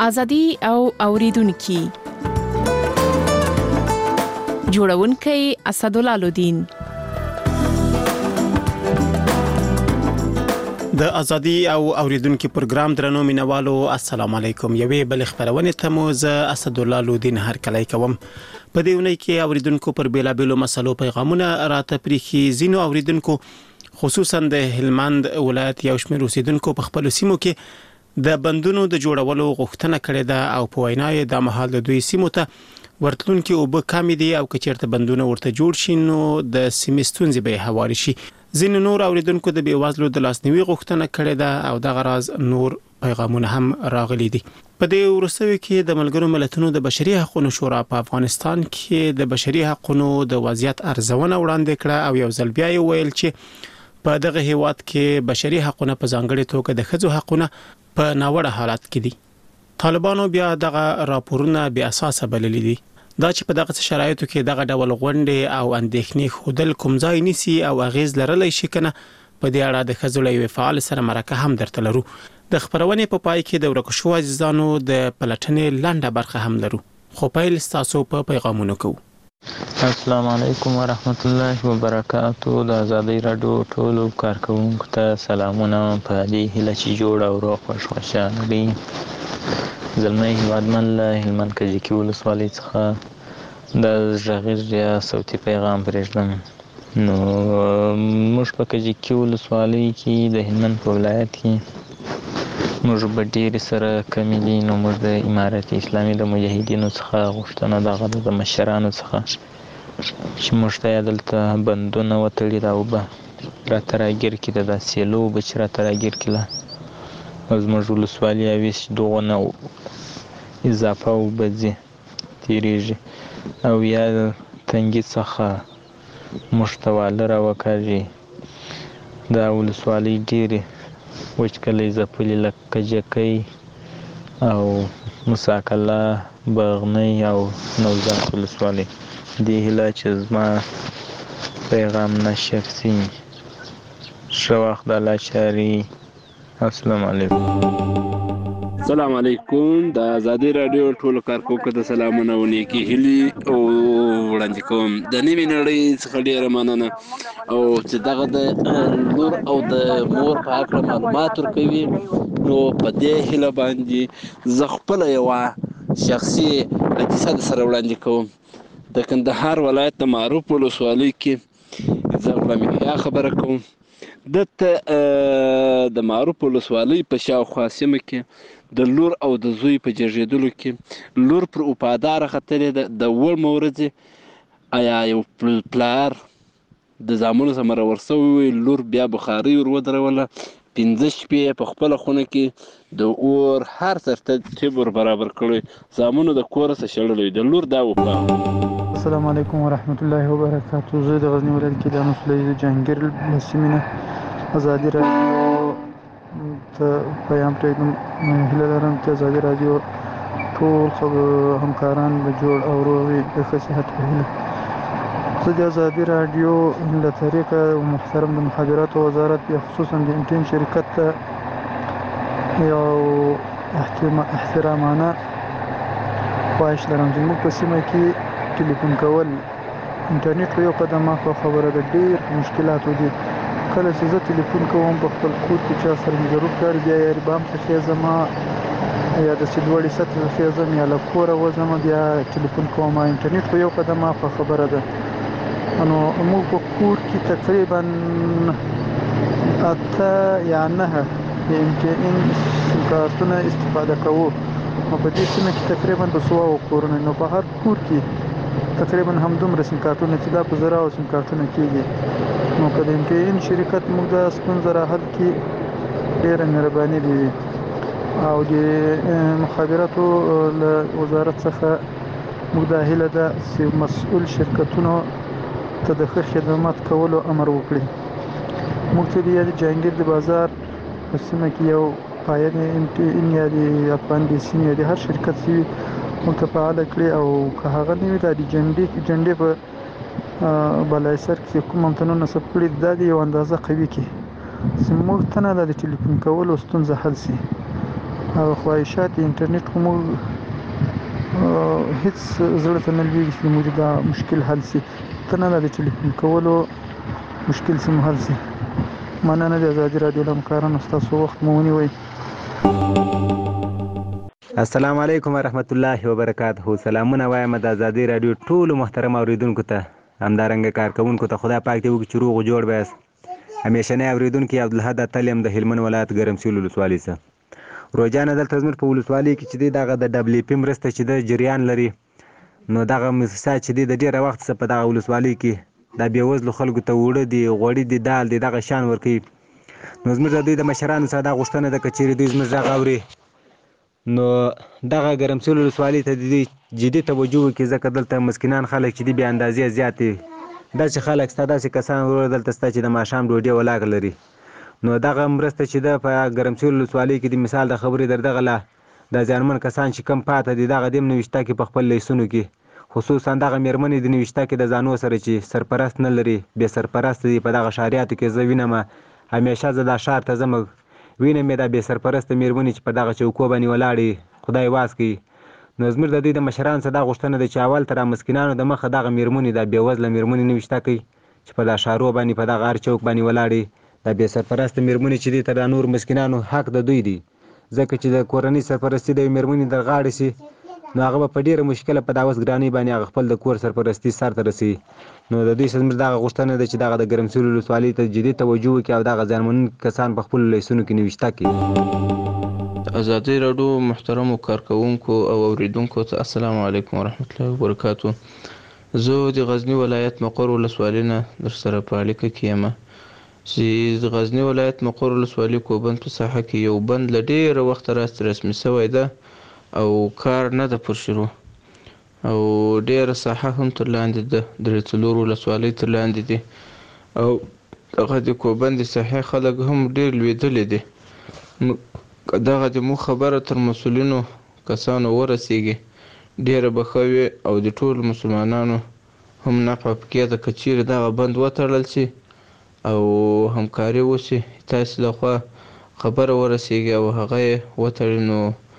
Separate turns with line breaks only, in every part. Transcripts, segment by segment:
ازادي او اوریدونکو جوړونکي اسدالله الدین.
د ازادي او اوریدونکو پروګرام درنو مینوالو السلام علیکم. یوې بل خبرونه ته مو ز اسدالله الدین هر کله کوم. په دې ونې کې اوریدونکو پر بیلابېلو مسلو پیغامونه راته پریخي. زینو اوریدونکو خصوصا د هلمند ولایت یو شمېر اوسیدونکو په خپل سیمو کې د بندونو د جوړولو غوښتنه کړې ده او په وینای د مهال د دوی سیمو ته ورتلونکو او به کمی دي او کچېرته بندونه ورته جوړ شي نو د سیمستونځ به حواله شي. زین نور اوریدونکو د بیوازلو د لاسنیوي غوښتنه کړې ده او د غراز نور پیغامونه هم راغلي دي. په دې ورسوي کې د ملګرو ملتونو د بشري حقوقو شورا په افغانستان کې د بشري حقوقو د وضعیت ارزونه وړاندې کړه او یو ځل بیا ویل چې په دغه هیواد کې بشري حقوقو په ځانګړي توګه د ښځو حقوقو په ناوړه حالت کې دي. طالبانو بیا دغه راپورونه بیا اساس بللي دي. دا چې په دغه شرایطو کې دغه ډول غونډې او اندېښنې خودل کوم ځای نیسي او اغیز لرلی شي کنه په دې اړه د ښځو له فعال سره مرکه هم درته لرو. د خبرونې په پای کې د ورکو شو عزیزانو د پلټنې لنډه برخه هم لرو. خو پیل تاسو په پیغامونو کوو.
السلام علیکم ورحمت الله وبرکاتو. د ازادي رادیو ټولو کارکونکو ته سلامونه. په دې هیله چې جوړ او روغ خوشاله دي. زلمی هیوادمن له هلمند کجکي ولسوالۍ څخه د غږیز یا صوتي پیغام پرېږدم. نو موږ په کجکي ولسوالۍ کې د هلمند په ولایت کې موږ به ډېرې سره کمې دي. نو موږ د امارت اسلامي د مجاهدینو څخه غوښتنه دغه د مشرانو څخه چې موږ ته دلته بندونه وتړي دا اوبه راته راګیر کړي د سیلو اوبه چې راته راګیر کړي او زموږ ولسوالي اویس دغونه اضافه اوبه ځي تېرېږي او یا تنګي څخه موږ ته واله راوکاږي. دا ولسوالۍ ډېرې وچکالۍ ځپلي لکه کجکۍ او مساکله بغنۍ او نوزاد ولسوالۍ. دې هیله چې زما پیغام نشر سي. ښه وخت د الله چاري. السلام علیکم.
السلام علیکم. د ازادي رادیو ټولو کارکونکو ته سلامونه او نیکی هیلې او وړاندې کوم. د نیمې نړۍ څخه ډېره مننه او چې دغه د لور او د مور په هکله معلومات ورکوي. نو په دې هیله باندې زه خپله یوه شخصي حادثه سره وړاندې کوم. د کندهار ولایت د معروف ولسوالۍ کې زه غلام یحیی خبره کوم. دلته د معروف ولسوالۍ په شاوخوا سیمه کې د لور او د زوی په جږېدلو کې لور پر وفاداره ختلې ده. د وړمه ورځې ایا یو پلار د زامنو سره مرور شوی وي، لور بیا بخارۍ ور ودروله، 15 شپې په خپله خونه کې د اور هر ترتیب ور برابر کړی، زامنو د کوره څخه شړلی. د لور دا وفا.
السلام علیکم ورحمت الله وبرکاتو. زه د غزني ولایت کې د مسلې جهانګیر له سیمې نه ازادي رادیو ته پیغام پرېږدم. هیله لرم چې ازادي رادیو ټول همکاران به جوړ او روغ وي د ښه صحت په هیله. زه د ازادي رادیو له طریقه محترم د مخابراتو وزارت یا خصوصا د انټین شرکت ته یو احترامانه خواهش لرم چې موږ په سیمه کې ټلیفون کول انټرنیټ په یو قدم اخوا خبره ده. ډېر مشکلاتو دي. کله چې زه ټلیفون کوم په خپل کور کې چا سره مې ضرور کار بیا یا بام څخه خېزم یا د سیدوړې سطح خېزم یا له کوره وځم بیا ټلیفون کوم. انټرنیټ په یو قدم اخوا خبره ده. نو موږ په کور کې تقریبا 8 یا 9 د MTN سیم کارتونه استفاده کوو. نو په دې سیمه کې تقریبا 200 کورونه، نو په هر کور کې تقریبا همدومره سیم کارتونه چې دا په زره او سیم کارتونه کېږي. نو که د MTN شرکت موږ د ستونزه را حل کړي ډېره مهرباني به وي. او د مخابراتو له وزارت څخه موږ دا هیله ده چې مسؤل شرکتونو ته د ښه خدمات کولو امر وکړي. موږ ته د جهانګیر د بازار په سیمه کې یو پایه د MTN یا د افغان ډیسین یا د هر شرکت سوي موږ ته فعاله کړي او که هغه نه وي دا د جنډې په بلای سر کې کوم امتنون نصب کړي دا د یو اندازه قوي کې زموږ ته نه د ټلیفون کولو ستونزه حل شي. او خواهشات انټرنیټ خو موږ هیڅ زړه ته نه لویږي چې موږ دا مشکل حل شي ته نه د ټلیفون کولو مشکل سم حل شي مننه د ازادي رادیو له همکارانو ستاسو وخت مو ونیوئ
السلام علیکم ورحمت الله وبرکاته سلامونه وایم د ازادي رادیو ټولو محترم اوریدونکو ته همدارنګه کارکوونکو ته خدای پاک دې وکړي چې روغ جوړ بیاست همیشنی اوریدونکي عبدالحد اتل یم د هلمند ولایت ګرمسیر ولسوالۍ څخه روجانه دلته زموږ په ولسوالۍ کې چې دی دغه د WFP مرسته چې د جریان لري نو دغه مؤسسه چې دی د ډېره وخت څخه په دغه ولسوالۍ کې د بېوزلو خلکو ته اوړه دي غوړي دي دال دي دغه شیان ورکوي نو زموږ د دوی د مشرانو څخه دا غوښتنه ده که چیرې دوی زموږ غږ اوري نو دغه ګرمسیر ولسوالۍ ته د دوی جدي توجه وکړي ځکه دلته مسکینان خلک چې دي بې اندازې زیات دي داسې خلک شته داسې کسان وروره دلته شته چې د ماښام ډوډۍ ولاکه لري نو دغه مرسته چې ده په ګرمسیر ولسوالۍ کې د مثال د خبرې در دغه له د زیانمن کسان چې کم پاته دي دغه دې هم نوشته کې په خپل لیسونو کې خصوصا دغه مېرمنې د نوشته کې د ځانو سره چې سرپرست نه لري بې سرپرسته دي په دغه ښاریاتو کې زه وینم همیشه زه دا ښار ته ځم وینم یې دا بې سرپرسته مېرمنې چې په دغه چوکو باندې ولاړې خدای واس کوي نو زموږ د دوی د مشرانو څخه دا غوښتنه ده چې اول تر مسکینانو د مخه دغه مېرمنې دا بېوزله مېرمنې نوشته کوي چې په دا ښارو باندې په دغه هر چوک باندې ولاړې دا بې سرپرسته مېرمنې چې دي تر دا نور مسکینانو حق د دوی دی ځکه چې د کورنۍ سرپرستي د یوې مېرمنې در غاړې شي نو هغه به په ډېره مشکله په دا اوس ګرانۍ باندې هغه خپل د کور سرپرستي سرته رسوي نو د دوی څخه زموږ دغه غوښتنه ده چې دغه د ګرمسیر ولسوالۍ ته جدي توجه وکړي او دغه زیانمنونکي کسان په خپلو لیسونو کې نوشته کړي
ازادي راډیو محترمو کارکوونکو او اوریدونکو ته السلام علیکم ورحمت الله وبرکاتو زه د غزني ولایت مقر ولسوالۍ نه در سره په اړیکه کې یم چې د غزني ولایت مقر ولسوالۍ کوبند په ساحه کې یو بند له ډېره وخته راستې رسمي شوی ده او کار نه ده پر شروع او ډېره ساحه هم تر لاندې ده درې څلور ولسوالۍ تر لاندې دي او دغه د کوبند د ساحې خلک هم ډېر لوېدلي دي دغه د مو خبره تر مسؤلینو کسانو ورسیږي ډېره به ښه وي او د ټولو مسلمانانو هم نفع پکې ده که چیرې دغه بند وتړل شي او همکاري وشي تاسې لخوا خبره ورسیږي او هغه یې وتړي نو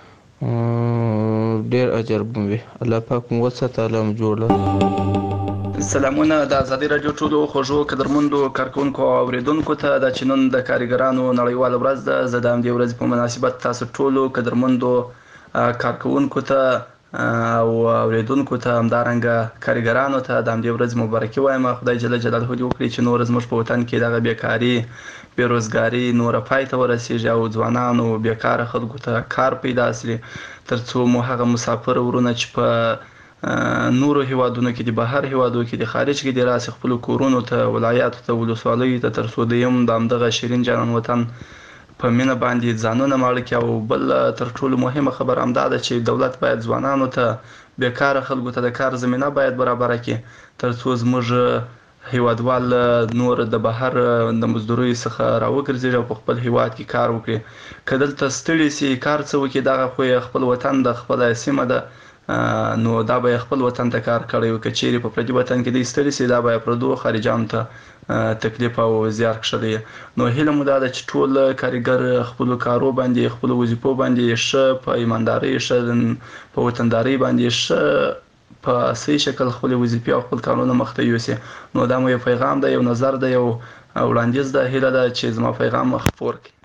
ډېر اجر به وي الله پاک مو وساته الله مو جوړ
سلامونه د ازادي راډیو ټولو خوږو قدرمندو کارکوونکو او اوریدونکو ته دا چې نن د کارګرانو نړیواله ورځ ده زه د همدې ورځې په مناسبت تاسو ټولو قدرمندو کارکوونکو ته او اوریدونکو ته همدارنګه کارګرانو ته د همدې ورځې مبارکي وایم خدای جل جلاله دې وکړي چې نور زموږ په وطن کې دغه بیکاري بېروزګاري نوره پای ته ورسیږي او ځوانانو بیکاره خلکو ته کار پیدا شي تر څو مو هغه مسافر ورونه چې په نورو هیوادونو کې د بهر هیوادو کې د خارج کې د راسي خپل کورونو ته ولایاتو ته ولسوالیو ته تر څو دیم د همدغه شیرین جانان وطن په مینه باندې ځانونه ماړه کړي او بل تر ټولو مهمه خبر همدا ده چې دولت باید ځوانانو ته بیکاره خلکو ته د کار زمینه باید برابره کړي تر څو زموږ هیوادوال نور د بهر د مزدورۍ څخه راوګرځي او په خپل هیواد کې کار وکړي که دلته ستړي سي کار څه وکړي دغه خو خپل وطن د خپل سیمه ده نو دا به خپل وطن ته کار کړی او کچېری په پردي وطن کې د ستړي سي دا به پردو خارجانو ته تکلیف او زیار کړی نو هیله مو دا چې ټول کارګر خپل کارو باندې خپل وظیفو باندې ښه په ایمانداري ښه په وطنداري باندې ښه په صحیح شکل خپل وظیفې او خپل کارونه مخته یوسي نو دا مو یو پیغام ده یو نظر ده یو وړاندیز ده هیله ده چې زما پیغام خپور کړي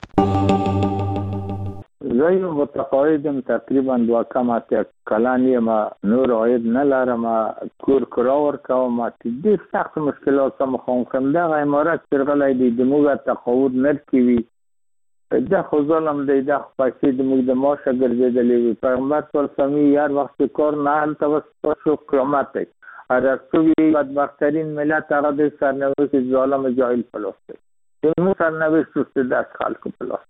زه یو متقاعدم تقریبا 2 کم اتیا کلن یم نور عاید نه لرم کور کرا ورکوم ډېر سخت مشکلات سره مخامخ یم دغه عمارت چرغلی دی د موږ تقاعد نرکوي دا خو ظلم دی دا خو پیسې د موږ د معاشه ګرځېدلې وي پیغمبر صلی الله علیه وسلم هر وخت چې کار نه هلته وستاسو قیامت دی ارسطوي بدبخترین ملت هغه د سرنوشت ظالم جاهل پلاس دی زموږ سرنوشت اوس د داسې خلکو پلاس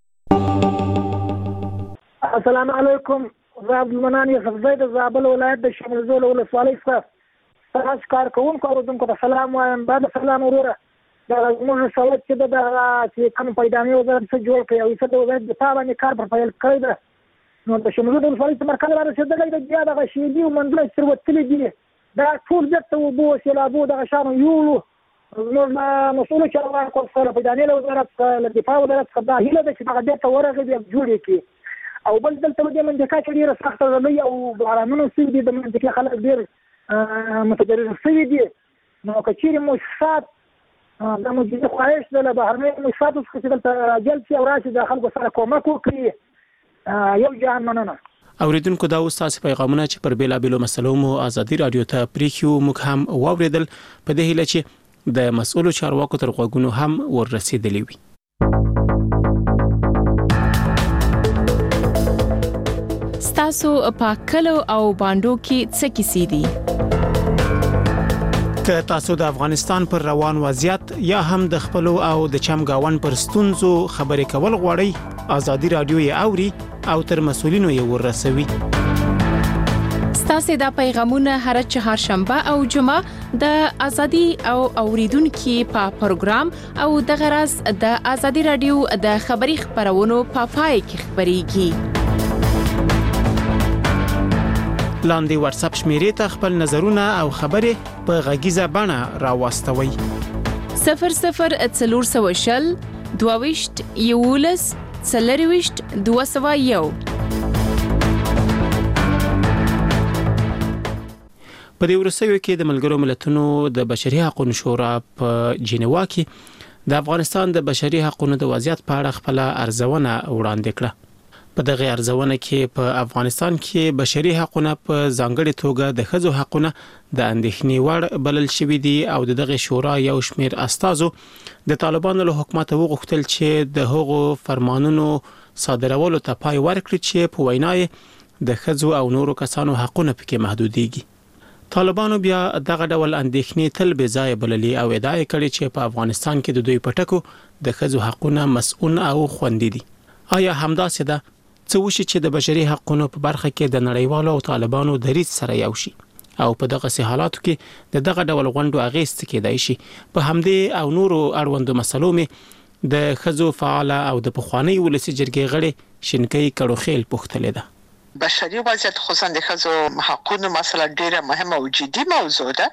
السلام علیکم زه عبدالمنان یوسف زی د زابل ولایت د شمال زول ولسوالۍ څخه تاسو کارکوونکو اوریدونکو ته سلام وایم بعد سلام وروره دا زموږ سوالات چې دغه چې کوم پیدانې وزارت څخه جوړ کړی او د وزارت دفاع باندې کار پر پیل کړی ده نو د شمال زول ولسوالۍ څخه مرکز رارسېدلی ده بیا دغه شیدي او منډلۍ چې وتلي دي دا ټول بېرته اوبو سیلابو دغه شیانو یوړو زموږ مسؤلو چارواکو سره پیدانې له وزارت څخه له دفاع وزارت څخه دا هیله ده چې دغه بېرته ورغوي بیا جوړ یې کړي او بل دلته د منځکا چې ډیره سخته ده او بارانونه سوي دي د منځکا خلک ډیر متضرر شوي دي نو کچېرې مؤسسات د موجوده خواهش ده له بهرنیو مؤسساتو څخه چې دلته جلب شي او راشي د خلکو سره کومک وکړي یو جهان مننه.
اوریدونکو دا اوس تاسو پیغامونه چې پر بیلابیلو مسلو مو ازادي رادیو ته پریښیو موږ هم واوریدل په دې هیله چې د مسؤلو چارواکو تر غوږونو هم ورسېدلی وي.
ستاسو په کلو او باندو کې څه کیسې دي؟
که تاسو د افغانستان پر روان وضعیت یا هم د خپلو او د چمګاون پر ستونزو خبرې کول غواړئ ازادي رادیو یې اوري او تر مسؤلینو یې ورسوي.
ستاسو د پیغامونه هر چهارشنبه او جمعه د ازادي او اوریدونکو په پروګرام او د غرض د ازادي رادیو د خبري خبرونو په پای کې خبريږي.
لاندې واتس اپ شمیرې ته خپل نظرونه او خبرې په غږیزه بڼه راوستوي.
0040 22 یولس 22 201.
په دې ورسېو کې د ملګرو ملتونو د بشري حقوقو شورا په جنیوا کې د افغانستان د بشري حقوقو د وضعیت په اړه خپل ارزونه وړاندې کړه. په دغه ارزونه کې په افغانستان کې بشري حقوقو په ځانګړي توګه د ښځو حقوقو د اندېښنې وړ بلل شوې دي او دغه شورا یو شمېر استازو د طالبانو له حکومت وغوښتل چې د هغو فرمانونو صادرولو ته پای ورکړي چې په وینا یې د ښځو او نورو کسانو حقوقونه پکې محدودېږي. طالبانو بیا دغه ډول اندېښنې تل بې ځای بللي او ادعا کړې چې په افغانستان کې د دوی پټکو د ښځو حقوقونه مسؤل او خوندي دي. آیا همداسې ده؟ څه وشي چې د بشري حقوقو په برخه کې د نړیوالو او طالبانو دریځ سره یو شي او په دغه حالاتو کې دغه ډول غونډو اغېز کېدای شي. په همدې او نورو اړوندو مسلو مې د ښځو فعال او د پخوانی ولسی جرګې غړي شینکۍ کړوخیل پوښتلې ده.
بشري وضعیت خصوصا د ښځو حقوقو مسله ډیره مهمه او جدي موضوع ده.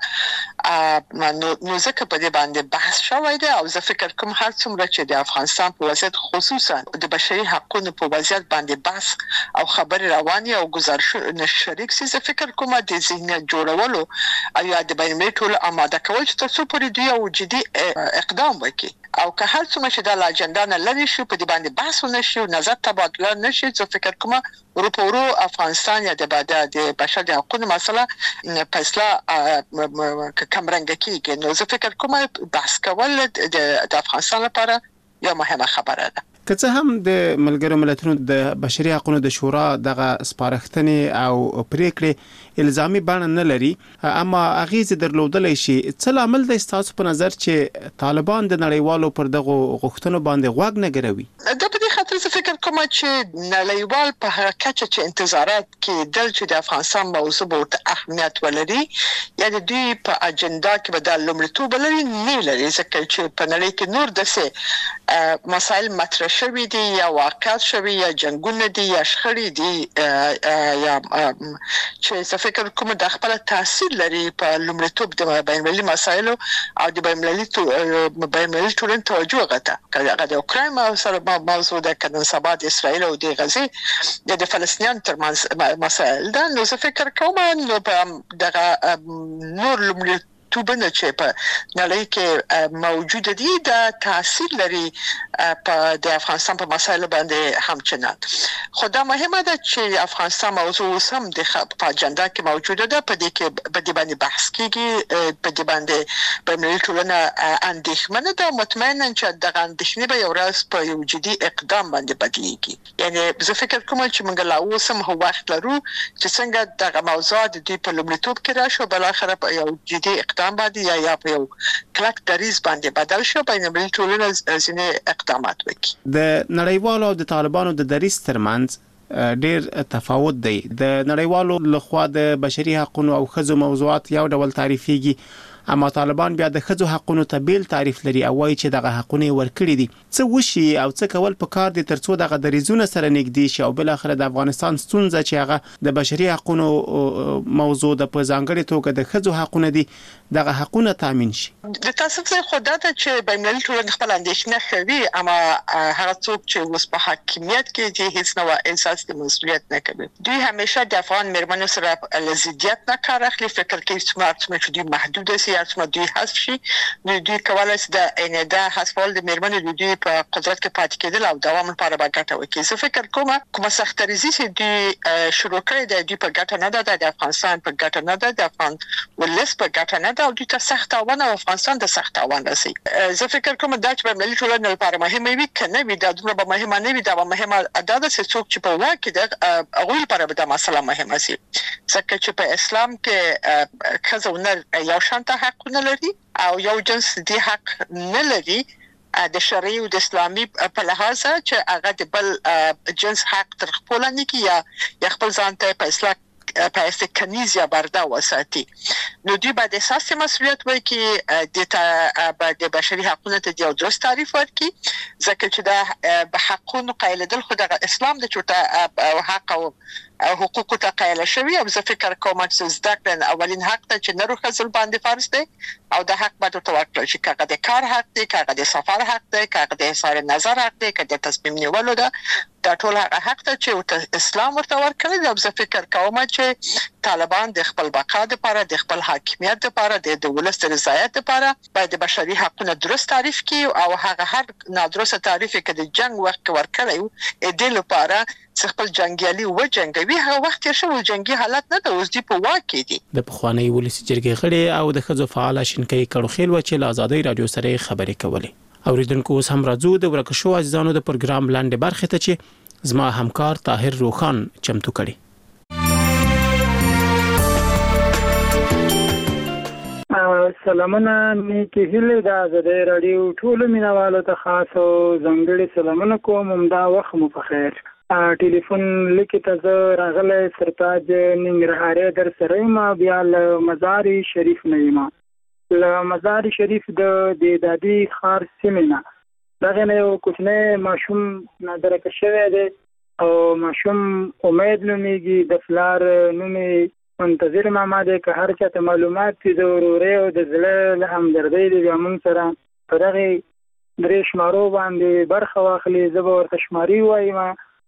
نو ځکه په دې باندې بحث شوی دی او زه فکر کوم هر څومره چې د افغانستان په وضعیت خصوصا د بشري حقوقو په وضعیت باندې بحث او خبري رواني او گزارشونه شریک سي، زه فکر کوم د ذهنیت جوړولو او د بین‌المللي ټولو آماده کول چې تاسو پرې دی او جدي اقدام وکړي او که هر څومره چې د اجنډا نه لري شي په دې باندې بحث ونشي او نظر تبادله نشي، زه فکر کوم ورو افغانستان یا د بشري حقوقو مسله فیصله کمرنګ کیږي. نو زه فکر کوم بحث کول د افغانستان لپاره یو مهمه خبره ده.
که څه هم د ملګرو ملتونو د بشري حقوقو د شورا دغه سپارښتنې او پریکړې الزامي بڼه نه لري، اما اغیز درلودلای شي. څه لامل د تاسو په نظر چې طالبان د نړیوالو پر دغه غوښتنو باندې غوږ نه ګروي؟
دا په دې خاطر زه فکر کوم چې نړیوال په هر کچه چې انتظارات کې دل چې د افغانستان موضوع ورته اهمیت ولري یا د دوی په اجنډا کې به د لومړیتوب لري نه لري، ځکه چې په نړۍ کې نور داسې مسایل مطرح شوي دي یا واقعات شوي یا جنگونه دي یا شخړې دي یا چې فکر کوم د خپل تاثیر لري په لومړیتوب د بین‌المللي مسایلو او د بین‌المللي ټولنې توجه غته کله د اوکراین موضوع د کډن سبا د اسرائیل او د غزه د فلسطینیان ترمنځ مسایل ده. نو زه فکر کوم نو دغه نور لومړیتوب توبنه چې په نړۍ کې موجود دي د تاثیر لري په د افغانستان په مسایلو باندې همچنان. خو دا مهمه ده چې افغانستان موضوع سم د په اجنډا کې موجوده ده، په دې کې په دې باندې بحث کیږي، په دې باندې په ملي ټولنه اندېښمنه ده، مطمئنه چې دغه اندېښنې به یو ورځ په یو جدي اقدام باندې بدلېږي. یعنی زه فکر کوم چې موږ لا اوس هم وخت لرو چې څنګه دغه موضوع د دې په لومړیتوب کې راشي، بل اخر په یو جدي اقدام باندې یا په یو کلک دریز باندې بدل شو، بین‌المللي ټولنه ځینې اقدامات وکړي.
د نړیوالو او د طالبانو د دریز ترمنځ ډیر تفاوت دی. د نړیوالو لخوا د بشري حقوقو او ښځو موضوعات یو ډول تعریفيږي اما طالبان بیا د ښځو حقونو ته بیل تعریف لري او وایي چې دغه حقونه ورکړي دي. څه وشي او څه کول پکار دي ترڅو دغه دریزونه سره نږدې شي او بل اخر د افغانستان ستونزه چې هغه د بشري حقونو موضوع د په ځانګړي توګه د ښځو حقونه دي دغه حقونه تامین شي.
د تاسو څخه خدای ته چې بینالمللي ټولنه خپل اندېښنه کوي اما هغه څوک چې اوس په حاکمیت کې دي هیڅ نوع احساس د مسؤلیت نه کوي. دوی همیشه د افغان مېرمنو سره لزیدیت نه کار اخلي، فکر کوي چې دوی محدود دي یا چې دوی حذف شي. دوی کولای شي د انیدا حذفول د مېرمنو د دوی په قدرت کې پاتې کېدل او دوام لپاره به ګټه وکړي. زه فکر کوم سختریزي چې دوی شروع کړي د دوی په ګټه نه ده، د افغانستان په ګټه نه ده، د افغان ولس په ګټه نه ده او دوی ته سخت تاوان او افغانستان ته سخت تاوان رسي. زه فکر کوم دا چې بینالمللي ټولنه لپاره مهمه وي کنه وي دا دومره به مهمه نه وي. دا به مهمه ادا ده چې څوک چې په واکه د هغه لپاره به دا مسله مهمه سي. ځکه چې په اسلام کې ښځه یو شان حقونه لري او یو جنس دی حق نه لري د شرعي او د اسلامي په لحاظ چې هغه د بل جنس حق تر خپل نه کی یا خپل ځان ته په اسلام په استکنیزیا بردا وساتي. نو دوی باید احساس مسؤلیت وکړي د بشري حقوقو ته د درست تعریف ورکړي ځکه چې دا به حقوقو قایل خو د اسلام د چوټه حق او حقوقو ته قایل شوی. او زه فکر کوم چې زده کړه اولین حق ته چې نرو خزل باندې فرض دی او د حق باید توکل شي کاغه د کار حق دی، کاغه د سفر حق دی، کاغه د اظهار نظر حق دی، کاغه د تصمیم نیولو ده. دا ټول حق ته چې اسلام ورته ورکړي. او زه فکر کوم چې طالبان د خپل بقا لپاره د خپل حاکمیت لپاره د ولس د رضایت لپاره باید د بشري حقوقو درست تعریف کړي او هغه هر نادرسته تعریف کې د جنگ وخت ورکړي د لپاره خپل جنگیالي و جنگوي. هغه وخت یې شو جنگي حالت نه د اوس دی په واکې دي.
د پخوانی ولسی جرګې غړي او د خځو فعال شینکې کړوخیل و چې آزادۍ رادیو سره خبرې کولې. اوریدونکو اوس هم راځو د ورکشو عزیزانو د پروګرام لاندې برخه ته چې زما همکار طاهر روخان چمتو کړي.
سلامونه نیکی هیله د آزادۍ رادیو ټول مینوالو ته خاص او ځانګړي سلامونه کوم. همدا وخت مو په خیر. ټلیفون لیکي ته زه راغلی سرتاج ننګرهاري در سره یم بیا له مزار شریف نه یم. له مزار شریف د دادی خار سیمې نه دغه نه یو کوچنی ماشوم نادرکه شوی دی او ماشوم امید نومیږي. د فلار نومې منتظر ماما دی. که هر چا ته معلومات دي د ورورۍ او د زړه له همدردۍ دی بیا موږ سره په دغې 3 شمارو باندې برخه واخلي. زه به ورته شماري وایم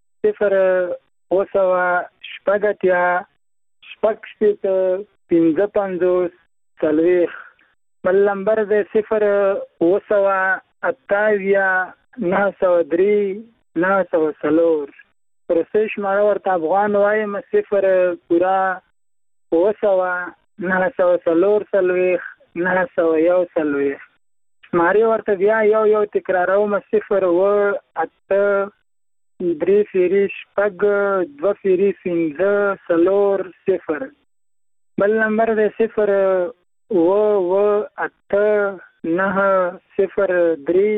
0 بل نمبر دی 0 پرسه شماره ورته افغان وایم 0 پورا 901 شماري ورته بیا یو تکراروم 0 و 8 3 فیری شپږ 2 فیری 5 بل نمبر دی 0 و 8 9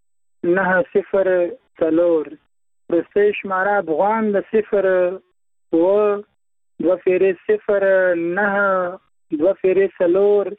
0 پرسه شماره افغان د 0 و 2 فیری 0 9 2 فیری 4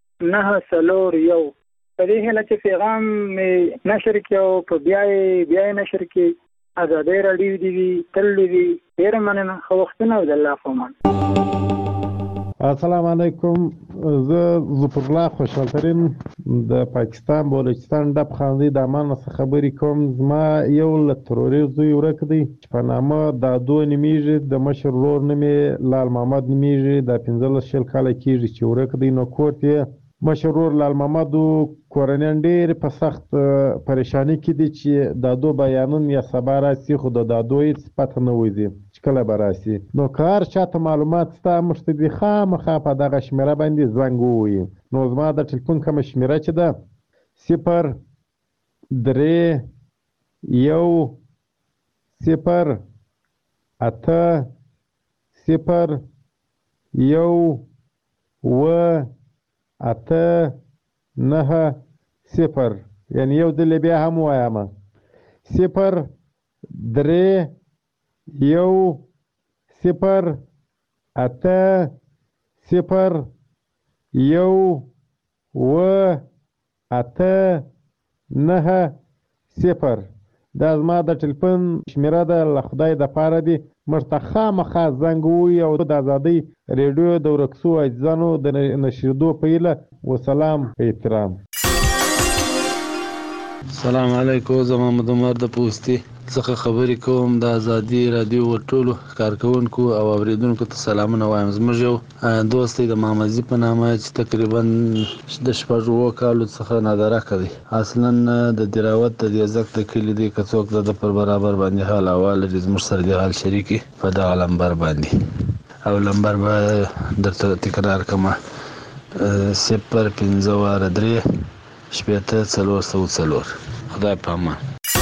9 په دې هله چې پیغام نشر کړو په بیا نشر کې آزادۍ رادیو دی تل دی ډیر مننه. خو وختونه د الله فمان.
السلام علیکم. زه ظفر الله خوشحالترین د پاکستان بلوچستان ډب خاندي د امان څخه خبرې کوم. زما یو له تروري زوی ورک دی چې په نامه دادو نومیږي، د مشر ورور نوم یې لال محمد نومیږي. د 15 کاله کېږي چې ورک دی. نو کور یې مشر ورور لال محمد کورنیان ډېر په سخت پریشانی کې دي چې دادو بیانون یا سبا راسي خو د دادو هیڅ پته نه وځي چې کله به راسي. نو که هر چاته معلومات شته موږ ته دې خامخا په دغه شمېره باندې زنګ ووهي. نو زما د ټلیفون کومه شمېره چې ده 0 یعنی یو دل بیا هم وایم 0 3 1 0 8 0 1 7 دا زما د ټلیفون شمیره ده، له خدای د پاره دی موږ ته خامخا زنګ ووهئ او د ازادۍ ریډیو د ورک شوو عزیزانو د نشریدو په هیله وسلام په احترام.
السلام علیکم، زه محمد عمر د پوستي څخه خبرې کوم. د ازادي رادیو ټولو کارکونکو او اوریدونکو ته سلامونه وایم. زموږ یو دوست دی د محمدزي په نامه چې تقریبا د 6 کالو څخه نادرکه دی. اصلا د دراوت د دیزک د کلي دی، که څوک د پر برابر باندې حال احوال لري زموږ سره د حال شریکي په دغه لمبر باندې، او لمبر به درته تکرار کړم 050 3 خدای په امان.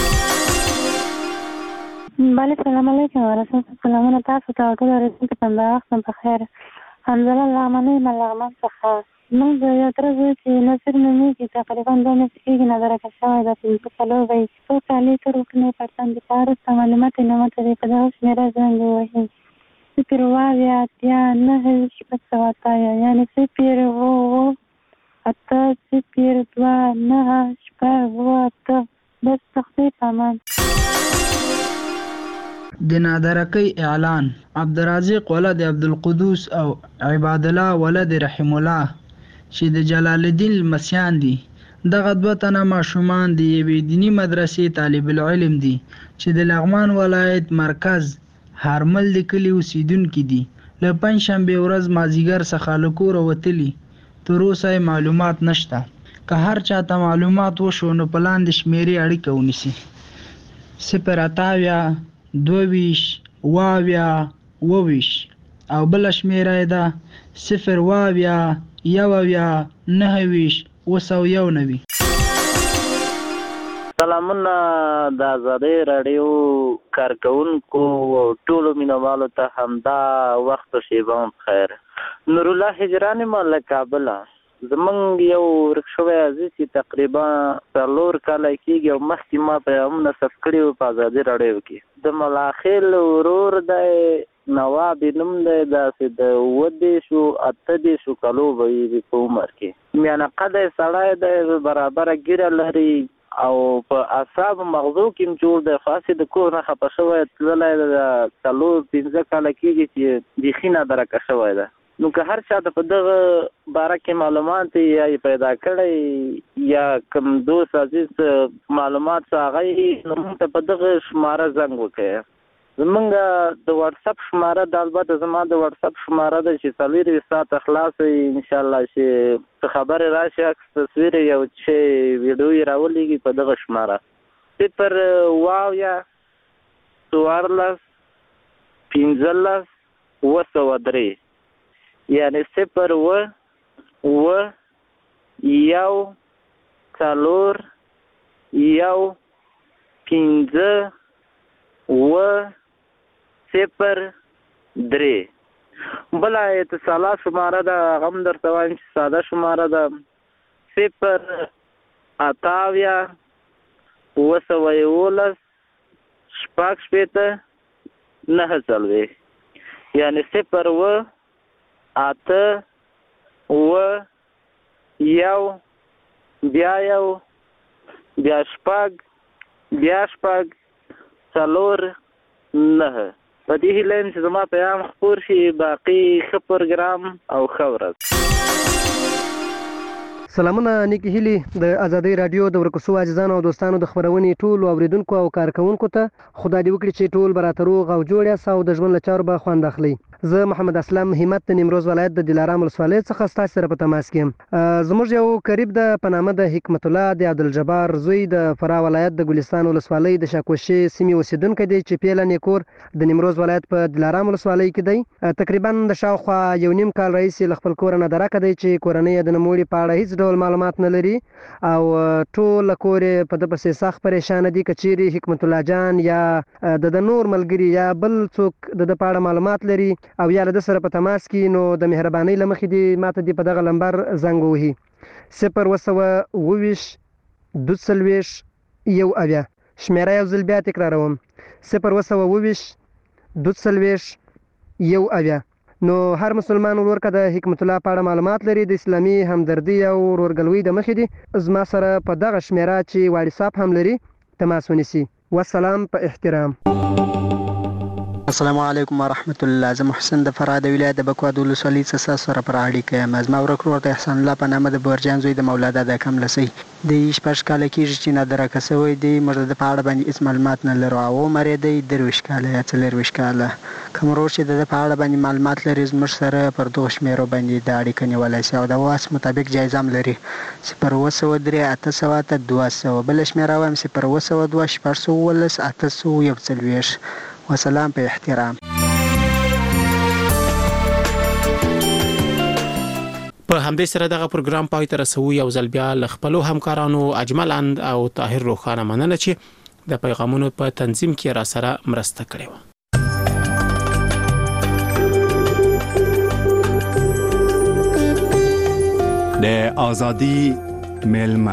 بله سلام علیکم ورحمت سلامونه تاسو ته او ټول اورېدونکو ته د وخت په خیر. حمزله لغمنۍ یم لغمان څخه. موږ د یو تره زوی چې نصیر نومېږي تقریبا 2 میاشتې کېږي نادرکه شوی ده. 5 به یې څو کالي تر وکنې پرتن د په وروسته معلومات یې نه ماته دی. په دغه شمېره زنګ ووهي 0 یعنې 0 بس تختی پامان.
د نادرکۍ اعلان. عبدالرازق ولد عبدالقدوس او عباد الله ولد رحم الله چې د جلال الدین المسیان دي. دغه 2 تنه ماشومان د یوې دینی مدرسې طالب العلم دي چې د لغمان ولایت مرکز هرمل د کلي اوسیدونکي دي. له پنجشنبې ورځ مازدیګر څخه له کوره وتلي، تر اوسه معلومات نشته. که هر چاته معلومات وشو نو په لاندې شمیرې اړیکه ونیسي: 0 22 22 او بل شمیره ده 0 19.
سلامونه د ازادۍ رادیو کارکونکو او ټولو مینوالو ته همدا وخت او شیبه بخیر. نور الله هجران له کابل. زمونږ یو ورک شوی عزیز چې تقریبا 4 کاله کېږي او مخکې ما پیغامونه ثبت کړي وو په ازادي راډیو کې. د ملاخیل ورور دی، نواب نوم دی، داسې د 28 کالو به وي په عمر کې. میانه قده سړی دی، برابره ګیره لري او په اعصاب مغزو کې جوړ دی. خاصې د کور نه خفه شوی تللی د 4-5 کاله کېږي چې بیخي نادرکه شوی ده. نو که هر چا ته په دغه باره کې معلومات یا پیدا کړی یا کوم دوست عزیز معلومات هغه نو موږ ته په دغه شماره زنګ وکړئ. زمونږ د واتساپ شماره د البته زما د واتساپ شماره ده چې 24 ساعته خلاص وي انشاءالله، چې خبرې راشي عکس تصویر یو چې ویډیو یې راولېږي په دغه شماره 0 یعنی 0 3 بله اتصالات شماره ده هغه هم درته وایم چې ساده شماره ده 0 9 یعنی 0 8 بیا 4 9. په دې هیله یم چې زما پیغام خپور شي. باقي ښه پروګرام او ښه ورځ.
سلامونه نیکی هیلي د ازادۍ رادیو د ورکو عزیزانو او دوستانو د خبرونې ټول اوریدونکو او کارکونکو ته خدای دې وکړي چې ټول به راته روغ او جوړ یاست او د ژوند له چارو به خوند اخلئ. زه محمد اسلم همت د نیمروز ولایت د دلارام ولسوالۍ څخه ستاسو سره په تماس کې یم. زموږ یو قریب د په نامه د حکمت الله د عبدالجبار زوی د فراه ولایت د ګلستان ولسوالۍ د شاکوشي سیمې اوسیدونکی دی چې پیلن یې کور د نیمروز ولایت په دلارام ولسوالۍ کې دی. تقریبا د شاوخوا 1.5 کال راهیسې له خپل کوره نادرکه دی چې کورنۍ یې د نوموړي په اړه هیڅ ډول معلومات نه لري او ټول کور په د پسې سخت پریشان دي. که چیرې حکمت الله جان یا د نور ملګري یا بل څوک د په اړه معلومات لري او یا له سره په تماس کې نو د مهربانۍ له مخې دې ماته دې په دغه لمبر زنګ ووهي 0 22 شمیره یو ځل بیا تکراروم 0 22 22 نو هر مسلمان ورور که د حکمت الله په اړه معلومات لري د اسلامي همدردي او ورورګلوۍ د مخې دي زما سره په دغه شمیره چې واتساپ هم لري تماس ونیسي. والسلام په احترام.
السلام علیکم ورحمت الله. زه محسن د فراه د ولایت د بکوا د ولسوالۍ څخه سره پر اړیکه یم. زما ورک ورور د احسان الله په نامه د بورجان زوی د مولا دادا کملسی د 16 کاله کېږي چې نادرکه شوی دی. موږ د په اړه باندې هېڅ معلومات نه لرو. او عمر یې دی 23 کاله یا 24 کاله. کوم ورور چې د په اړه باندې معلومات لري زموږ سره پر دغو شمیرو باندې د اړیکه نیولی شي او د واس مطابق جایزه هم لري 0 803 200. بله شمیره وایم 0 2 6 841. وسلام په احترام.
په همدې سره دغه پروګرام پای ته رسوو. یو ځل بیا له خپلو همکارانو اجمل اند او طاهر روخانه مننه چې د پیغامونو په تنظیم کې را سره مرسته کړې وه.
د ازادي میلمه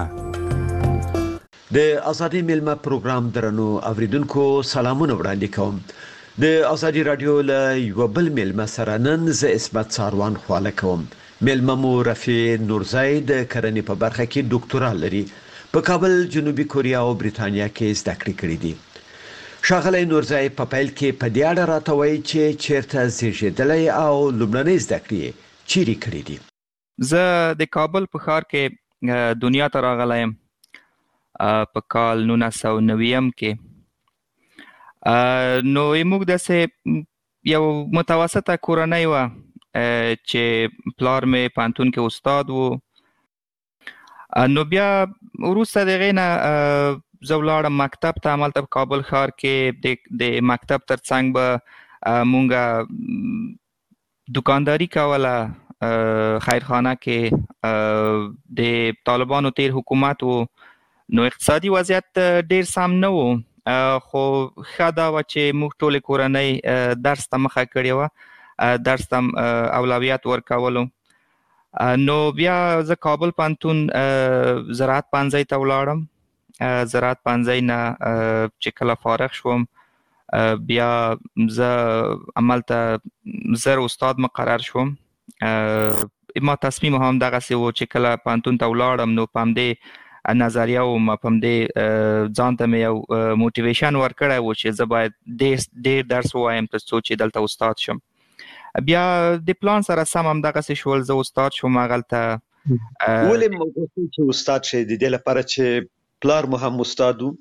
د ازادي میلمه پروګرام درنو اوریدونکو سلامونه وړاندې کوم. د ازادي رادیو له یو بل میلمه سره نن زه اسمت ساروان خواله کوم. میلمه مو رفیع نورزی د کرنې په برخه کې ډاکټورا لري. په کابل، جنوبي کوریا او بریتانیا کې زده کړې کړې دي. ښاغلی نورزی په پیل کې په دې اړه راته وایي چې چیرته زیږېدلی او لومړنۍ زده کړې چیرې کړې دي.
زه د کابل په ښار کې دنیا ته راغلی یم په کال 1990 کې. نو موږ داسې یو متوسطه کورنۍ وه چې پلار مې پوهنتون کې استاد و. نو بیا وروسته د هغې نه زه ولاړم مکتب ته. همالته په کابل ښار کې د مکتب تر څنګ به مونږ دکانداري کوله. خیرخانه کې د طالبانو تیر حکومت و. نو اقتصادي وضعیت ډیر سم نه و، خو ښه دا وه چې موږ ټولې کورنۍ درس ته مخه کړې وه، درس ته اولویت ورکولو. نو بیا زه کابل پوهنتون زراعت پوهنځۍ ته ولاړم. زراعت پوهنځۍ نه چې کله فارغ شوم بیا زه همالته زر استاد مقرر شوم. ما تصمیم هم دغسې و چې کله پوهنتون ته ولاړم نو په همدې نظریه و ما په همدې ځان ته مې یو موټیویشن ورکړی و چې زه باید ډېر درس ووایم تر څو چې دلته استاد شم. بیا د پلان سره سم همدغسې شول، زه استاد شوم هغلته.
ولې مغوښتل چې استاد شئ؟ د دې لپاره چې پلار مو هم استاد و؟